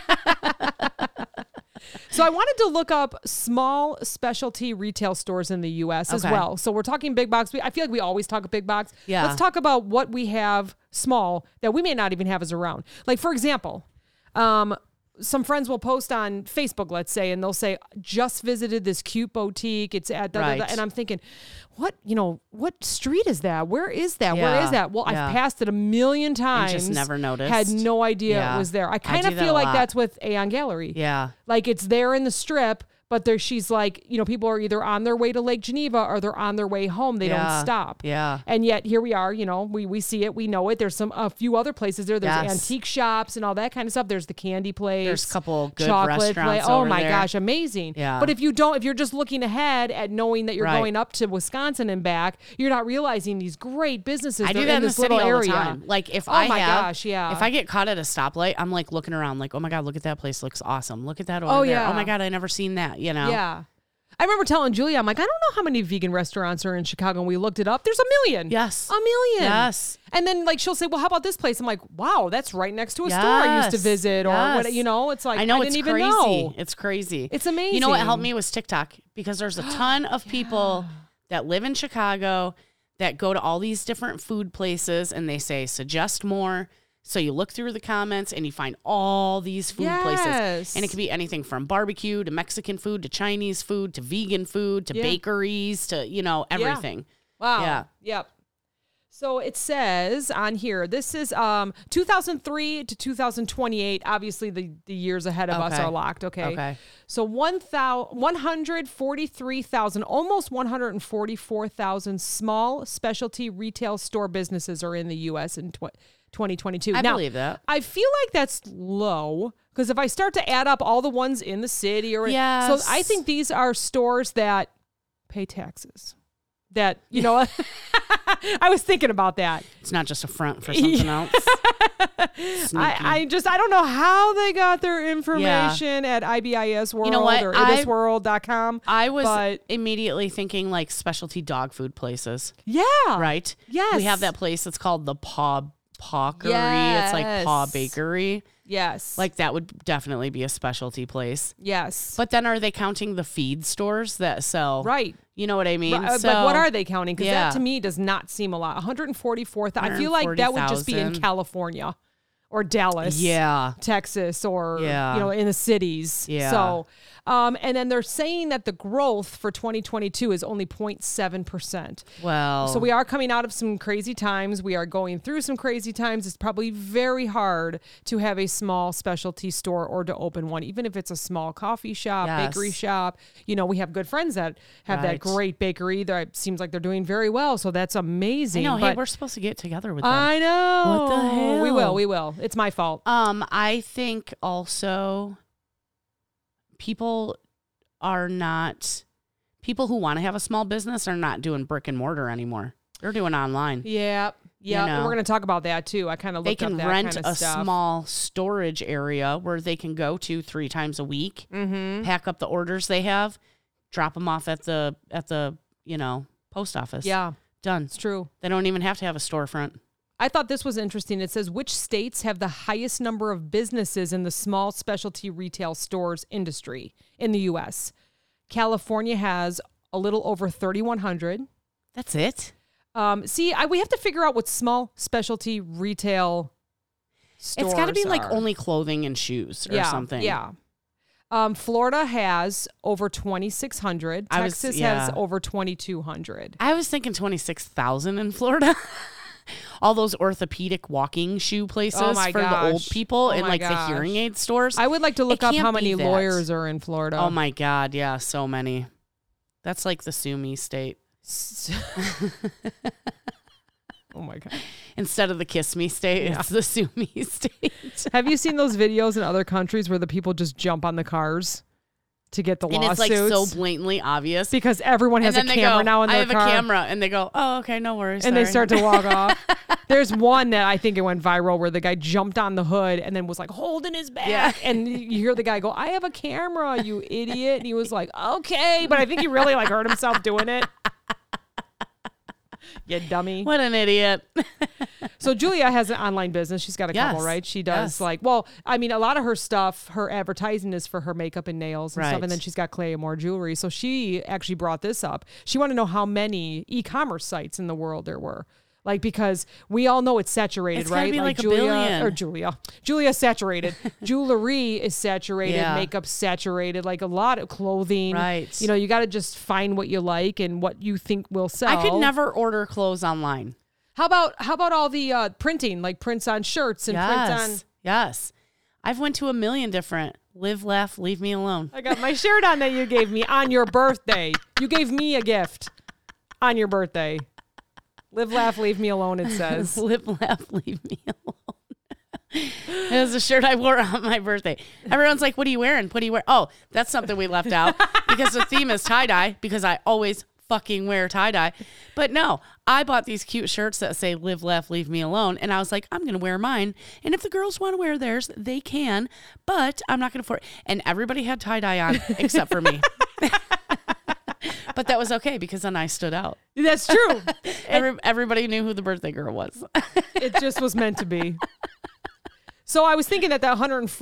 So I wanted to look up small specialty retail stores in the U.S. as well. So we're talking big box. I feel like we always talk big box. Yeah. Let's talk about what we have small that we may not even have as around. Like, for example, some friends will post on Facebook, let's say, and they'll say, just visited this cute boutique. It's at and I'm thinking, what street is that? Where is that? Yeah. Where is that? Well, I've passed it a million times. And just never noticed. Had no idea it was there. I kind of feel like that's with Aeon Gallery. Yeah. Like it's there in the strip, but she's like, people are either on their way to Lake Geneva or they're on their way home. They don't stop. Yeah. And yet here we are, we see it, we know it. There's a few other places there. There's antique shops and all that kind of stuff. There's the candy place. There's a couple good chocolate restaurants place. Oh my gosh, amazing. Yeah. But if you're just looking ahead at knowing that you're going up to Wisconsin and back, you're not realizing these great businesses. I do that in this little area. All the time. Like if if I get caught at a stoplight, I'm like looking around like, oh my God, look at that place. Looks awesome. Look at that over there. Oh my God, I never seen that, Yeah. I remember telling Julia, I'm like, I don't know how many vegan restaurants are in Chicago. And we looked it up. There's a million. Yes. A million. Yes. And then she'll say, well, how about this place? I'm like, wow, that's right next to a store I used to visit. Or what, it's like, I didn't even know. It's crazy. It's amazing. You know what helped me was TikTok, because there's a ton of people that live in Chicago that go to all these different food places and they say, suggest more. So you look through the comments and you find all these food places. And it could be anything from barbecue to Mexican food to Chinese food to vegan food to bakeries to, everything. Yeah. Wow. Yeah. Yep. So it says on here, this is 2003 to 2028. Obviously, the years ahead of us are locked. Okay. So 143,000, almost 144,000 small specialty retail store businesses are in the U.S. in 2022. I believe that. I feel like that's low, because if I start to add up all the ones in the city, so I think these are stores that pay taxes. that, you know, I was thinking about that. It's not just a front for something else. I don't know how they got their information at IBIS World or ibisworld.com. I was immediately thinking like specialty dog food places. Yeah. Right? Yes. We have that place that's called the Pawkery. Yes. It's like Paw Bakery. Yes. Like that would definitely be a specialty place. Yes. But then are they counting the feed stores that sell? Right. You know what I mean? Right. But what are they counting? Because that to me does not seem a lot. 144,000. I feel like that would just be in California or Dallas, Texas, or you know, in the cities. Yeah. So, and then they're saying that the growth for 2022 is only 0.7%. Well, so we are coming out of some crazy times. We are going through some crazy times. It's probably very hard to have a small specialty store or to open one, even if it's a small coffee shop, bakery shop. You know, we have good friends that have that great bakery. That seems like they're doing very well. So that's amazing. I know. Hey, we're supposed to get together with them. I know. What the hell? We will. It's my fault. I think also people who want to have a small business are not doing brick and mortar anymore. They're doing online. Yeah. Yeah. You know, we're going to talk about that too. I kind of looked up that kind of stuff. They can rent a small storage area where they can go to 3 times a week, pack up the orders they have, drop them off at the you know, post office. Yeah. Done. It's true. They don't even have to have a storefront. I thought this was interesting. It says, which states have the highest number of businesses in the small specialty retail stores industry in the U.S.? California has a little over 3,100. That's it? We have to figure out what small specialty retail stores It's got to be are. like only clothing and shoes or something. Yeah. Florida has over 2,600. Texas has over 2,200. I was thinking 26,000 in Florida. All those orthopedic walking shoe places for the old people and like the hearing aid stores. I would like to look up how many lawyers are in Florida. Oh my God. Yeah. So many. That's like the Sue Me state. Oh my God. Instead of the Kiss Me state, it's the Sue Me state. Have you seen those videos in other countries where the people just jump on the cars to get the lawsuits? And it's like so blatantly obvious. Because everyone has a camera now in their car. I have a camera. And they go, oh, okay, no worries. And they start to walk off. There's one that I think it went viral where the guy jumped on the hood and then was like holding his back. Yeah. And you hear the guy go, I have a camera, you idiot. And he was like, okay. But I think he really like hurt himself doing it. You dummy. What an idiot. So Julia has an online business. She's got a couple, right? She does a lot of her stuff, her advertising is for her makeup and nails and stuff. And then she's got Clay and More jewelry. So she actually brought this up. She wanted to know how many e-commerce sites in the world there were. Like, because we all know it's saturated, it's right? Be like Julia's saturated. Jewelry is saturated. Makeup's saturated. Like a lot of clothing. Right. You know, you got to just find what you like and what you think will sell. I could never order clothes online. How about all the printing, like prints on shirts and prints on... Yes. I've went to a million different live, laugh, leave me alone. I got my shirt on that you gave me on your birthday. You gave me a gift on your birthday. Live, laugh, leave me alone, it says. Live, laugh, leave me alone. It was a shirt I wore on my birthday. Everyone's like, what are you wearing? What do you wear? Oh, that's something we left out because the theme is tie-dye because I always fucking wear tie-dye. But no, I bought these cute shirts that say live, laugh, leave me alone. And I was like, I'm going to wear mine. And if the girls want to wear theirs, they can. But I'm not going to force. And everybody had tie-dye on except for me. But that was okay because then I stood out. That's true. Everybody knew who the birthday girl was. It just was meant to be. So I was thinking that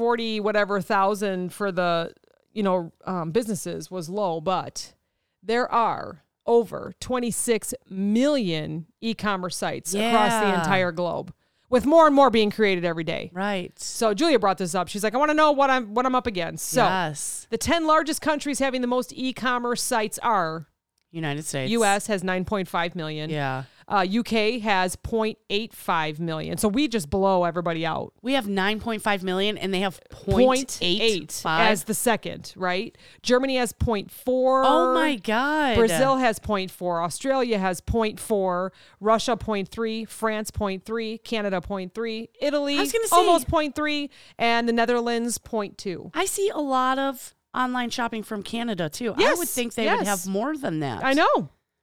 140,000 for the, businesses was low, but there are over 26 million e-commerce sites across the entire globe, with more and more being created every day. Right. So Julia brought this up. She's like, I want to know what I'm up against. So the 10 largest countries having the most e-commerce sites are United States. US has 9.5 million. Yeah. UK has 0.85 million. So we just blow everybody out. We have 9.5 million and they have 0.8 as the second, right? Germany has 0.4. Oh my God. Brazil has 0.4. Australia has 0.4. Russia 0.3. France 0.3. Canada 0.3. Italy almost 0.3. And the Netherlands 0.2. I see a lot of online shopping from Canada too. Yes, I would think they would have more than that. I know.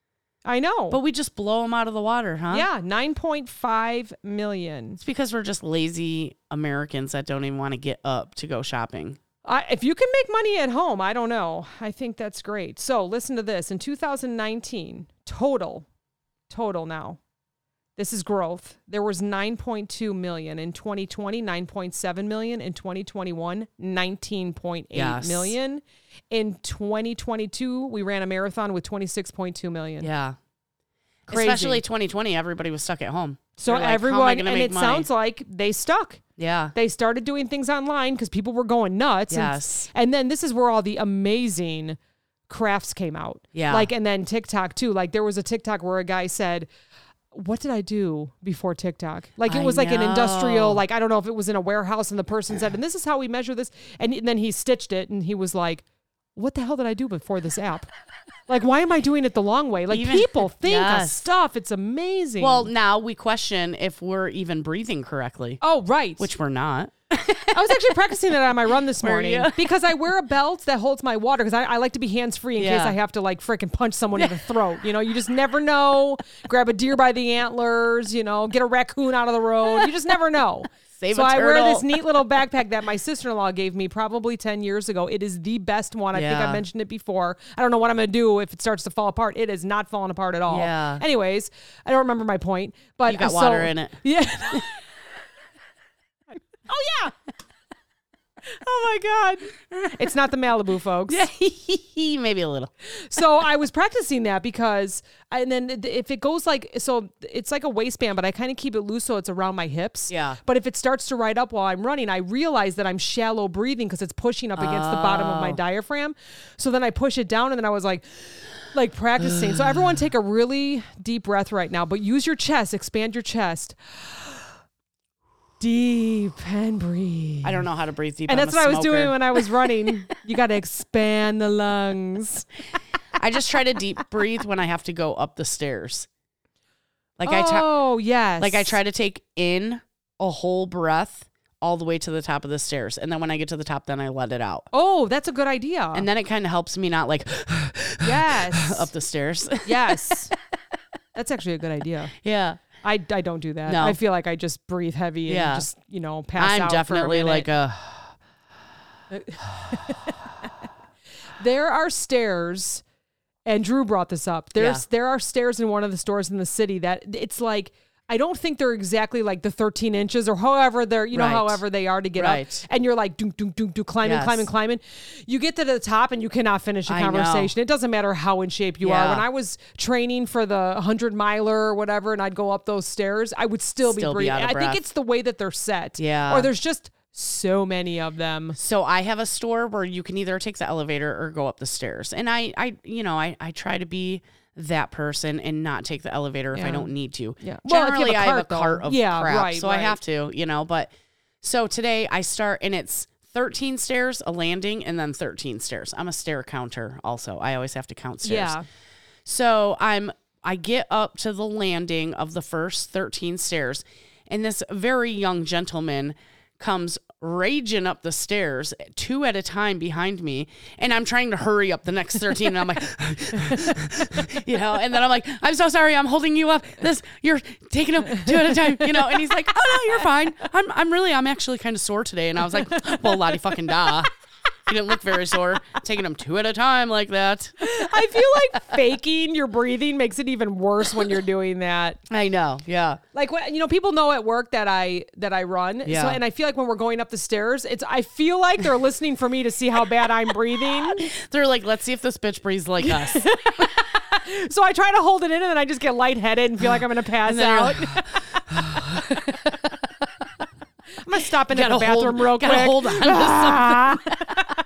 I know. But we just blow them out of the water, huh? Yeah, 9.5 million. It's because we're just lazy Americans that don't even want to get up to go shopping. If you can make money at home, I don't know. I think that's great. So listen to this. In 2019, total now, this is growth. There was 9.2 million in 2020, 9.7 million in 2021, 19.8 million. In 2022, we ran a marathon with 26.2 million. Yeah. Crazy. Especially 2020, everybody was stuck at home. So everyone, and it sounds like they stuck. Yeah. They started doing things online because people were going nuts. Yes. And then this is where all the amazing crafts came out. Yeah. And then TikTok too. There was a TikTok where a guy said, what did I do before TikTok? It was an industrial, I don't know if it was in a warehouse, and the person said, and this is how we measure this. And then he stitched it and he was like, what the hell did I do before this app? Why am I doing it the long way? People think of stuff. It's amazing. Well, now we question if we're even breathing correctly. Oh, right. Which we're not. I was actually practicing that on my run this morning because I wear a belt that holds my water because I like to be hands-free in case I have to freaking punch someone in the throat. You just never know. Grab a deer by the antlers, get a raccoon out of the road. You just never know. So I wear this neat little backpack that my sister-in-law gave me probably 10 years ago. It is the best one. I think I mentioned it before. I don't know what I'm going to do if it starts to fall apart. It is not falling apart at all. Yeah. Anyways, I don't remember my point. But you got water in it. Yeah. Oh, yeah. Oh, my God. It's not the Malibu, folks. Maybe a little. So I was practicing that because, and then if it goes so it's like a waistband, but I kind of keep it loose so it's around my hips. Yeah. But if it starts to ride up while I'm running, I realize that I'm shallow breathing because it's pushing up against the bottom of my diaphragm. So then I push it down and then I was like practicing. So everyone take a really deep breath right now, but use your chest, expand your chest. Deep and breathe. I don't know how to breathe deep. And that's what I was doing when I was running. You got to expand the lungs. I just try to deep breathe when I have to go up the stairs. Yes. I try to take in a whole breath all the way to the top of the stairs. And then when I get to the top, then I let it out. Oh, that's a good idea. And then it kind of helps me not yes. up the stairs. Yes. That's actually a good idea. Yeah. I don't do that. No. I feel like I just breathe heavy and just, pass out. I'm definitely There are stairs, and Drew brought this up. There are stairs in one of the stores in the city that it's I don't think they're exactly the 13 inches or however they're, however they are to get up. And you're climbing. You get to the top and you cannot finish a conversation. It doesn't matter how in shape you are. When I was training for the 100-miler or whatever, and I'd go up those stairs, I would still be breathing. I think it's the way that they're set. Yeah. Or there's just so many of them. So I have a store where you can either take the elevator or go up the stairs. And I try to be that person and not take the elevator if I don't need to. Yeah. Generally, I have a cart of crap, right, so I have to, but so today I start and it's 13 stairs, a landing, and then 13 stairs. I'm a stair counter also. I always have to count stairs. Yeah. So I get up to the landing of the first 13 stairs, and this very young gentleman comes raging up the stairs 2 at a time behind me, and I'm trying to hurry up the next 13, and I'm like and then I'm like, I'm so sorry, I'm holding you up, you're taking them 2 at a time, and he's like, oh no, you're fine, I'm actually kind of sore today. And I was like, well, la di fucking da. You didn't look very sore, taking them 2 at a time like that. I feel like faking your breathing makes it even worse when you're doing that. I know, yeah. When, people know at work that I run. Yeah. So, and I feel like when we're going up the stairs, I feel like they're listening for me to see how bad I'm breathing. They're like, let's see if this bitch breathes like us. So I try to hold it in, and then I just get lightheaded and feel like I'm going to pass out. I'm going to stop in at the bathroom real quick. Hold on to something.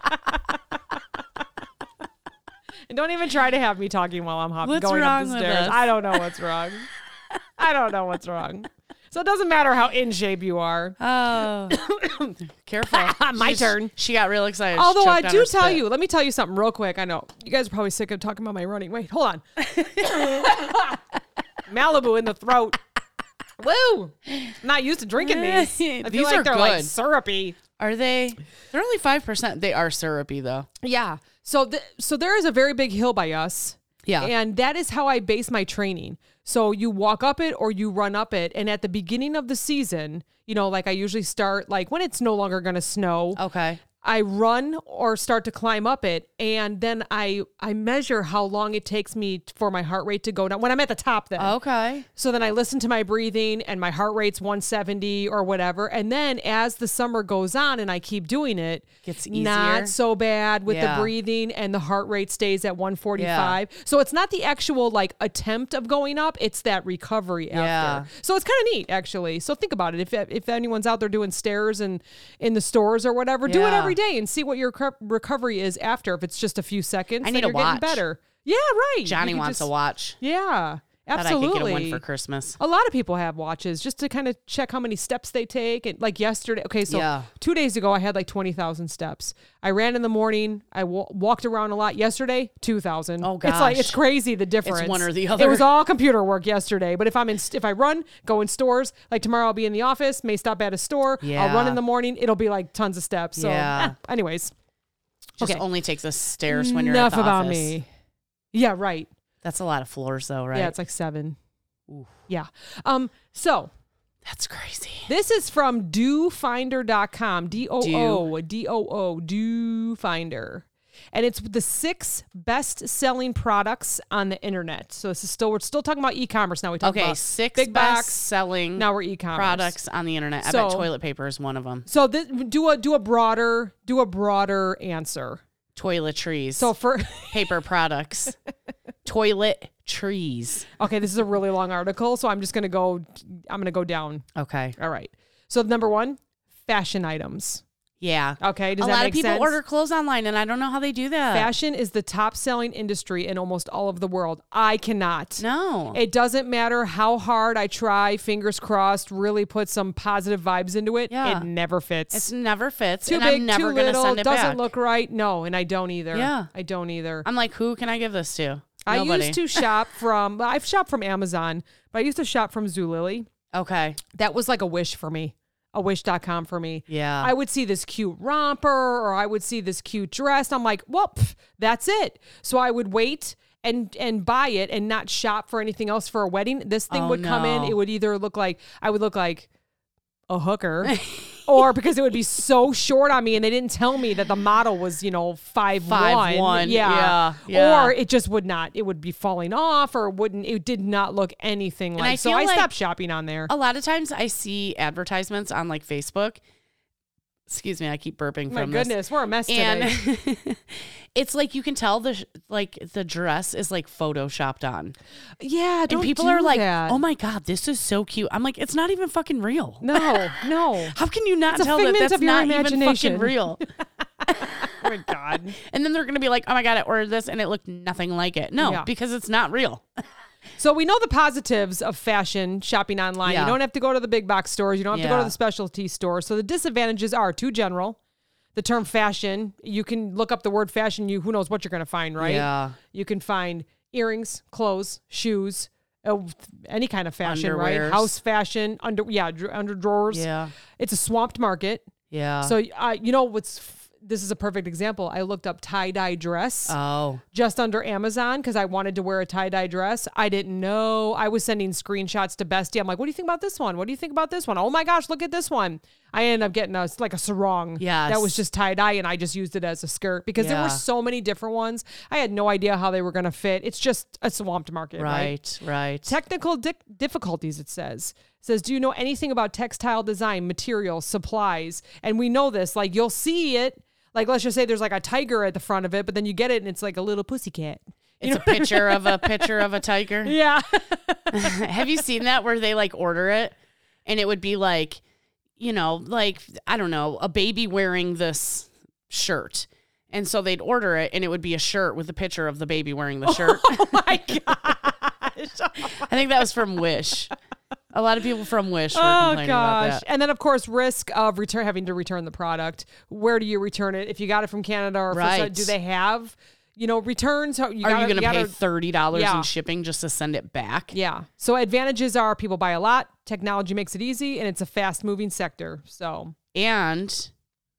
And don't even try to have me talking while I'm going up the stairs. I don't know what's wrong. So it doesn't matter how in shape you are. Oh. Careful. My turn. She got real excited. Although I do tell you, let me tell you something real quick. I know you guys are probably sick of talking about my running. Wait, hold on. Malibu in the throat. Woo! I'm not used to drinking these. I feel like they're good. Syrupy. Are they? They're only 5%. They are syrupy though. Yeah. So there is a very big hill by us, Yeah. And that is how I base my training. So you walk up it or you run up it. And at the beginning of the season, you know, like I usually start like when it's no longer going to snow. Okay. I run or start to climb up it, and then I measure how long it takes me for my heart rate to go down when I'm at the top then. Okay. So then I listen to my breathing and my heart rate's 170 or whatever. And then as the summer goes on and I keep doing it, gets easier. Not so bad with the breathing, and the heart rate stays at 145. Yeah. So it's not the actual like attempt of going up, it's that recovery after. So it's kind of neat actually. So think about it. If anyone's out there doing stairs and in the stores or whatever, do it every day and see what your recovery is after. If it's just a few seconds, I need you're a watch. Getting better. Yeah, right. Johnny wants a watch. Yeah, absolutely. Thought I could get one for Christmas. A lot of people have watches just to kind of check how many steps they take. And like yesterday, okay, so 2 days ago I had like 20,000 steps. I ran in the morning. I walked around a lot. Yesterday, 2,000. Oh gosh, it's like it's crazy the difference. It's one or the other. It was all computer work yesterday. But if I run, go in stores. Like tomorrow, I'll be in the office. May stop at a store. Yeah. I'll run in the morning. It'll be like tons of steps. So, anyways. Just only takes the stairs when you're at the office. Enough about me. Yeah, right. That's a lot of floors though, right? Yeah, it's like 7. Ooh. Yeah. So that's crazy. This is from DooFinder.com. DOO, DooFinder. And it's the 6 best-selling products on the internet. So this is we're still talking about e-commerce now. We talk about 6 big best-selling now we're e-commerce products on the internet. I bet toilet paper is one of them. So do a broader answer. Toiletries. So for paper products. Toiletries. Okay, this is a really long article, so I'm going to go down. Okay. All right. So number 1, fashion items. Yeah. Okay. Does that make sense? A lot of people order clothes online, and I don't know how they do that. Fashion is the top selling industry in almost all of the world. I cannot. No. It doesn't matter how hard I try, fingers crossed, really put some positive vibes into it. Yeah. It never fits. It never fits. Too and big, I'm never too little, send it doesn't back. look right. No, and I don't either. Yeah. I don't either. I'm like, who can I give this to? Nobody. Nobody. I used to shop from, I've shopped from Amazon, but I used to shop from Zulily. Okay. That was like a Wish for me. A Wish.com for me. Yeah. I would see this cute romper or I would see this cute dress. I'm like, well, that's it. So I would wait and buy it and not shop for anything else for a wedding. This thing would come in. It would either look like, I would look like a hooker or because it would be so short on me and they didn't tell me that the model was, 5'1". Yeah. Or it just would not, it would be falling off or it did not look anything like, so I stopped shopping on there. A lot of times I see advertisements on like Facebook. Excuse me, I keep burping from this. My goodness, we're a mess today. And it's like you can tell the dress is like photoshopped on. Yeah, and people are like, "Oh my god, this is so cute." I'm like, "It's not even fucking real." No. How can you not tell that that's not even fucking real? Oh my god. And then they're gonna be like, "Oh my god, I ordered this and it looked nothing like it." No, because it's not real. So we know the positives of fashion shopping online. Yeah. You don't have to go to the big box stores. You don't have to go to the specialty stores. So the disadvantages are too general. The term fashion, you can look up the word fashion. Who knows what you're going to find, right? Yeah. You can find earrings, clothes, shoes, any kind of fashion, Underwears. right? House fashion, under drawers. Yeah. It's a swamped market. Yeah. So this is a perfect example. I looked up tie-dye dress just under Amazon because I wanted to wear a tie-dye dress. I didn't know. I was sending screenshots to Bestie. I'm like, what do you think about this one? What do you think about this one? Oh my gosh, look at this one. I ended up getting a sarong. Yes. That was just tie-dye and I just used it as a skirt because there were so many different ones. I had no idea how they were going to fit. It's just a swamped market, right? Right. Technical difficulties, it says. It says, do you know anything about textile design, materials, supplies? And we know this. Like, you'll see it. Like, let's just say there's like a tiger at the front of it, but then you get it and it's like a little pussycat. It's a picture of a tiger. Yeah. Have you seen that where they like order it and it would be like, like, I don't know, a baby wearing this shirt. And so they'd order it and it would be a shirt with a picture of the baby wearing the shirt. Oh my gosh. I think that was from Wish. A lot of people from Wish were complaining about that. And then, of course, risk of having to return the product. Where do you return it? If you got it from Canada or do they have, returns? Are you going to pay $30 in shipping just to send it back? Yeah. So advantages are people buy a lot, technology makes it easy, and it's a fast-moving sector. So and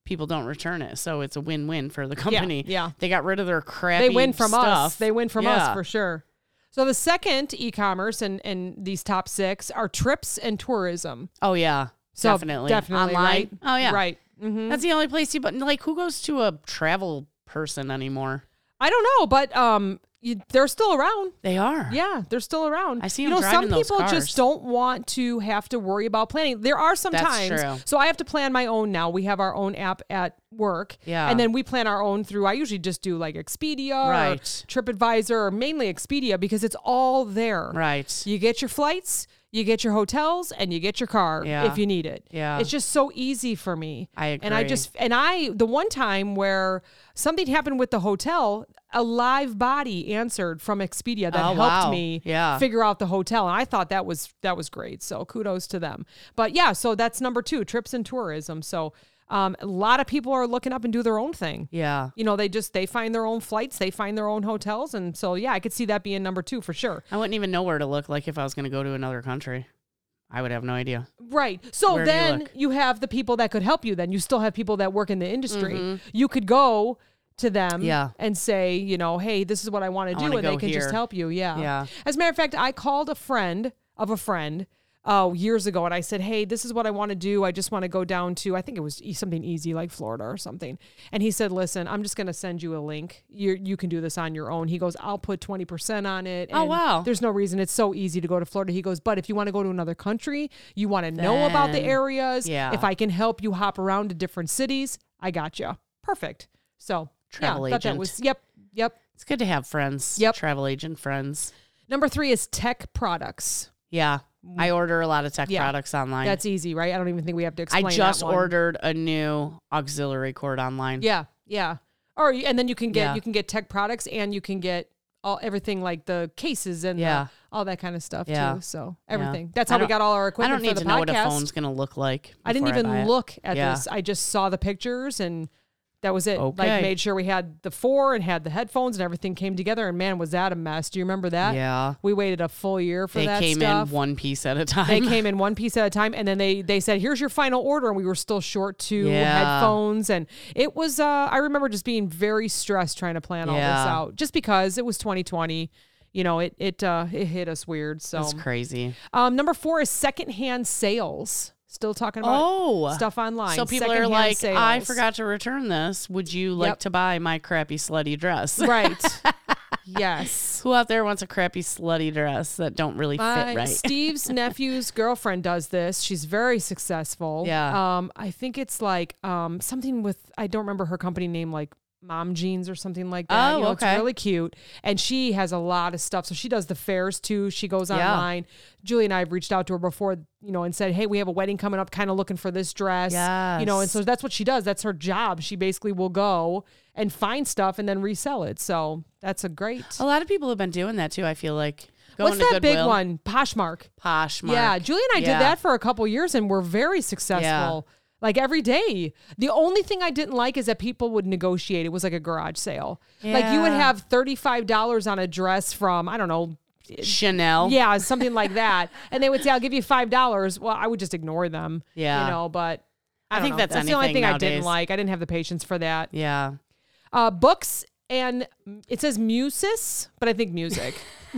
people don't return it. So it's a win-win for the company. Yeah. They got rid of their crappy They win from stuff. us. They win from us for sure. So the second e-commerce and these top 6 are trips and tourism. Oh, yeah. So definitely. Online. Right? Oh, yeah. Right. Mm-hmm. That's the only place but like, who goes to a travel person anymore? I don't know, but they're still around. They are. Yeah, they're still around. I see them driving those some people cars. just don't want to have to worry about planning. There are some times. True. So I have to plan my own now. We have our own app at work. Yeah. And then we plan our own through, I usually just do like Expedia or TripAdvisor or mainly Expedia because it's all there. Right. You get your flights, you get your hotels, and you get your car if you need it. Yeah. It's just so easy for me. I agree. And the one time where something happened with the hotel, a live body answered from Expedia that helped me figure out the hotel. And I thought that was great. So kudos to them. But yeah, so that's number 2, trips and tourism. So a lot of people are looking up and do their own thing. Yeah. You know, they find their own flights, they find their own hotels. And so, yeah, I could see that being number 2 for sure. I wouldn't even know where to look. Like if I was going to go to another country, I would have no idea. Right. So then you have the people that could help you. Then you still have people that work in the industry. Mm-hmm. You could go to them and say, you know, hey, this is what I want to do. And they can just help you. Yeah. As a matter of fact, I called a friend of a friend years ago and I said, hey, this is what I want to do. I just want to go down to, I think it was something easy like Florida or something. And he said, listen, I'm just going to send you a link. You can do this on your own. He goes, I'll put 20% on it. And wow. There's no reason. It's so easy to go to Florida. He goes, but if you want to go to another country, you want to know about the areas. Yeah. If I can help you hop around to different cities, I got you. Perfect. So travel agent. That was, yep. It's good to have friends. Yep. Travel agent friends. Number 3 is tech products. Yeah. I order a lot of tech products online. That's easy, right? I don't even think we have to explain that. I just ordered a new auxiliary cord online. Yeah. And then you can get tech products and you can get everything like the cases and all that kind of stuff too. So everything. That's how we got all our equipment for the podcast. I don't need to know what a phone's going to look like. I didn't even look at this. I just saw the pictures and that was it. Okay. Like made sure we had the 4 and had the headphones and everything came together. And man, was that a mess. Do you remember that? Yeah. We waited a full year for that stuff. They came in one piece at a time. They came in one piece at a time. And then they said, here's your final order. And we were still short 2 headphones. And it was, I remember just being very stressed trying to plan all this out just because it was 2020. You know, it hit us weird. So that's crazy. Number 4 is secondhand sales. Still talking about stuff online. So people are like, sales. I forgot to return this. Would you like to buy my crappy slutty dress? Right. Yes. Who out there wants a crappy slutty dress that don't really fit right? Steve's nephew's girlfriend does this. She's very successful. Yeah. I think it's like something with, I don't remember her company name, like Mom Jeans or something like that. Oh, It's really cute. And she has a lot of stuff. So she does the fairs too. She goes online. Julie and I have reached out to her before, and said, hey, we have a wedding coming up, kind of looking for this dress. Yes. And so that's what she does. That's her job. She basically will go and find stuff and then resell it. So that's a lot of people have been doing that too, I feel like. What's that big one? Poshmark. Yeah, Julie and I did that for a couple years and we're very successful. Yeah. Like every day. The only thing I didn't like is that people would negotiate. It was like a garage sale. Yeah. Like you would have $35 on a dress from, I don't know, Chanel. Yeah, something like that. And they would say, I'll give you $5. Well, I would just ignore them. Yeah. But I think that's the only thing nowadays. I didn't like. I didn't have the patience for that. Yeah. Books and it says Musis, but I think music.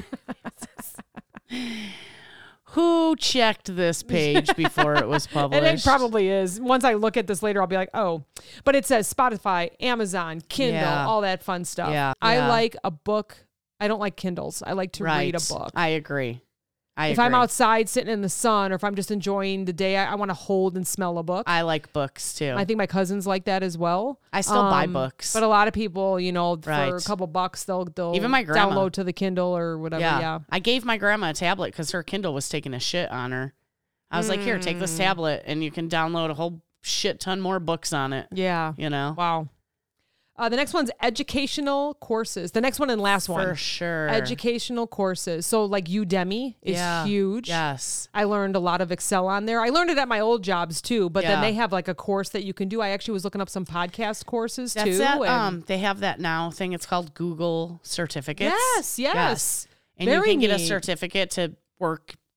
Who checked this page before it was published? And it probably is. Once I look at this later, I'll be like, oh. But it says Spotify, Amazon, Kindle, all that fun stuff. Yeah. I like a book. I don't like Kindles. I like to read a book. I agree. If I'm outside sitting in the sun or if I'm just enjoying the day, I want to hold and smell a book. I like books too. I think my cousins like that as well. I still buy books. But a lot of people, for a couple bucks, they'll even my grandma download to the Kindle or whatever. Yeah. I gave my grandma a tablet because her Kindle was taking a shit on her. I was like, here, take this tablet and you can download a whole shit ton more books on it. Yeah. Wow. The next one's educational courses. The next one and last one. For sure. Educational courses. So like Udemy is huge. Yes. I learned a lot of Excel on there. I learned it at my old jobs too, but then they have like a course that you can do. I actually was looking up some podcast courses too. They have that now thing. It's called Google Certificates. Yes. And you can get a certificate to work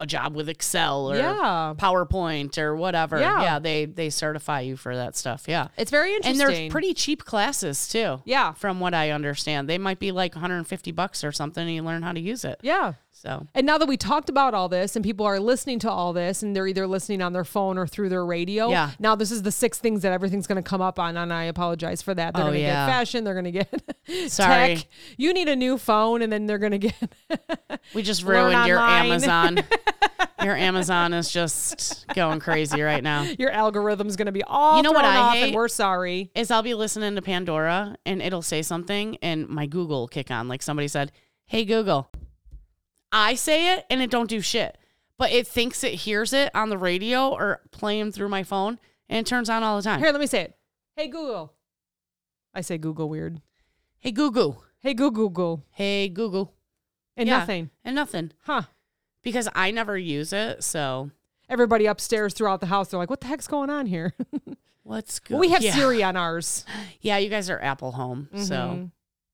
a job with Excel or PowerPoint or whatever. Yeah, they certify you for that stuff. Yeah. It's very interesting. And they're pretty cheap classes too. Yeah. From what I understand. They might be like $150 or something and you learn how to use it. Yeah. So. And now that we talked about all this and people are listening to all this and they're either listening on their phone or through their radio. Yeah. Now this is the 6 things that everything's going to come up on, and I apologize for that. They're going to get fashion. They're going to get Sorry. tech. You need a new phone, and then they're going to get we just ruined your Amazon. Your Amazon is just going crazy right now. Your algorithm's going to be all thrown off, and we're sorry. Is I'll be listening to Pandora and it'll say something and my Google will kick on. Like somebody said, "Hey Google." I say it and it don't do shit, but it thinks it hears it on the radio or playing through my phone and it turns on all the time. Here, let me say it. Hey Google. I say Google weird. Hey Google. Hey Google. Hey Google. And nothing. And nothing. Huh. Because I never use it, so. Everybody upstairs throughout the house, they're like, what the heck's going on here? What's good? Well, we have Siri on ours. Yeah, you guys are Apple Home, so.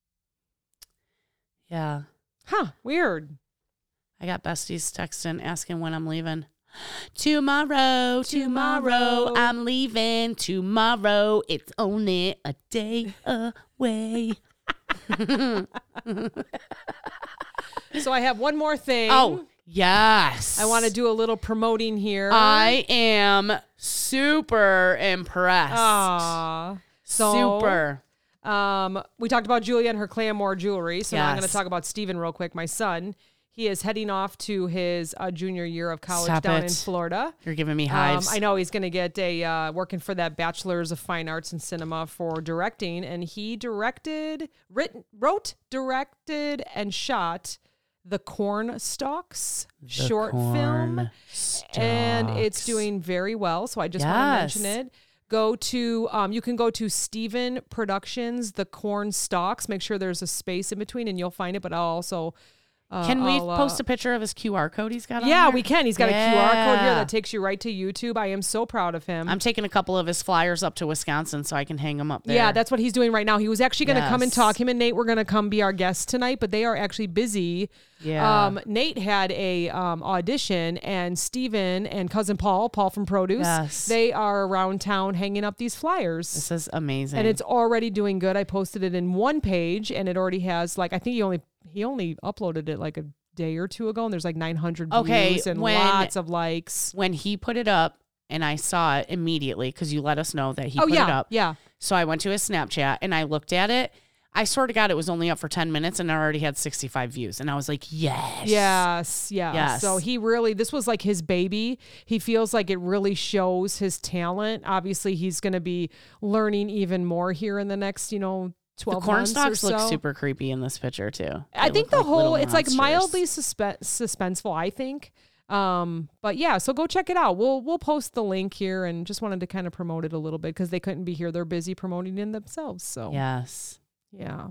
Yeah. Huh, weird. I got besties texting, asking when I'm leaving. Tomorrow, I'm leaving. Tomorrow, it's only a day away. So I have one more thing. Oh, yes. I want to do a little promoting here. I am super impressed. Super. We talked about Julia and her Claremore jewelry. So now I'm going to talk about Steven real quick, my son. He is heading off to his junior year of college in Florida. You're giving me hives. I know he's going to get working for that Bachelor's of Fine Arts in Cinema for directing. And he wrote, directed, and shot the Corn Stalks short film. And it's doing very well. So I just want to mention it. You can go to Steven Productions, the Corn Stalks. Make sure there's a space in between and you'll find it. But I'll also... Can we post a picture of his QR code he's got on Yeah, there? we can. He's got a QR code here that takes you right to YouTube. I am so proud of him. I'm taking a couple of his flyers up to Wisconsin so I can hang them up there. Yeah, that's what he's doing right now. He was actually going to come and talk. Him and Nate were going to come be our guests tonight, but they are actually busy. Yeah. Nate had a audition, and Steven and cousin Paul from Produce, they are around town hanging up these flyers. This is amazing. And it's already doing good. I posted it in one page, and it already has, I think he only uploaded it like a day or two ago, and there's like 900 views and lots of likes. When he put it up, and I saw it immediately because you let us know that he put it up. Yeah. So I went to his Snapchat and I looked at it. I swear to God, it was only up for 10 minutes and I already had 65 views. And I was like, yes. So this was like his baby. He feels like it really shows his talent. Obviously, he's going to be learning even more here in the next, 12 the corn months stalks or so. look super creepy in this picture too. I think the whole, it's like mildly suspenseful, I think. But yeah, so go check it out. We'll post the link here, and just wanted to kind of promote it a little bit because they couldn't be here. They're busy promoting it themselves. So yes. Yeah.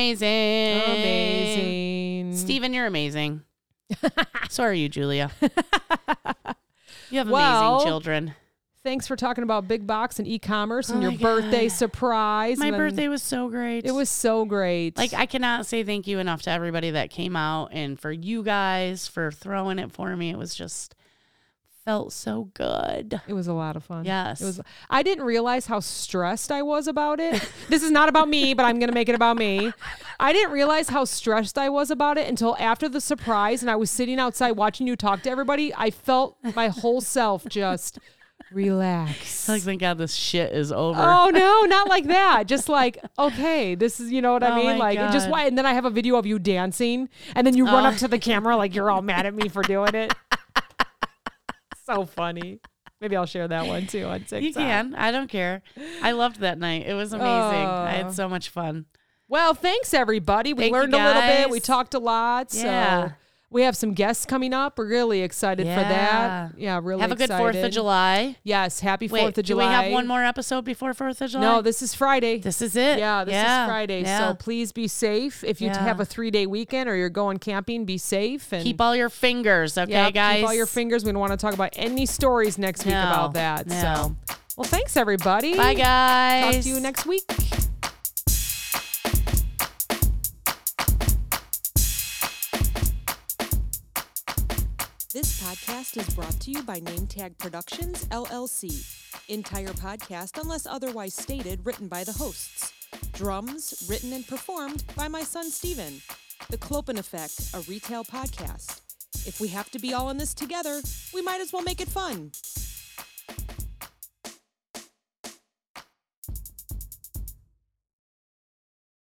Amazing. Steven, you're amazing. So are you, Julia. You have amazing children. Thanks for talking about big box and e-commerce and your birthday surprise. My birthday was so great. It was so great. I cannot say thank you enough to everybody that came out and for you guys for throwing it for me. It was just felt so good. It was a lot of fun. Yes. I didn't realize how stressed I was about it. This is not about me, but I'm going to make it about me. I didn't realize how stressed I was about it until after the surprise, and I was sitting outside watching you talk to everybody. I felt my whole self just... relax. Thank God this shit is over. Oh no, not like that. Just like, okay, this is, you know what I mean? Like, God. just why? And then I have a video of you dancing, and then you run up to the camera like you're all mad at me for doing it. So funny. Maybe I'll share that one too on TikTok. You can. I don't care. I loved that night. It was amazing. I had so much fun. Well, thanks everybody. We learned a little bit. We talked a lot. Yeah. So we have some guests coming up. We're really excited for that. Yeah, really excited. Have a good 4th of July. Yes, happy 4th of July. Do we have one more episode before 4th of July? No, this is Friday. This is it. Yeah, this is Friday. Yeah. So please be safe. If you have a 3-day weekend or you're going camping, be safe. And keep all your fingers, okay, guys? Keep all your fingers. We don't want to talk about any stories next week about that. No. So, well, thanks, everybody. Bye, guys. Talk to you next week. This podcast is brought to you by NameTag Productions, LLC. Entire podcast, unless otherwise stated, written by the hosts. Drums, written and performed by my son, Steven. The Clopen Effect, a retail podcast. If we have to be all in this together, we might as well make it fun.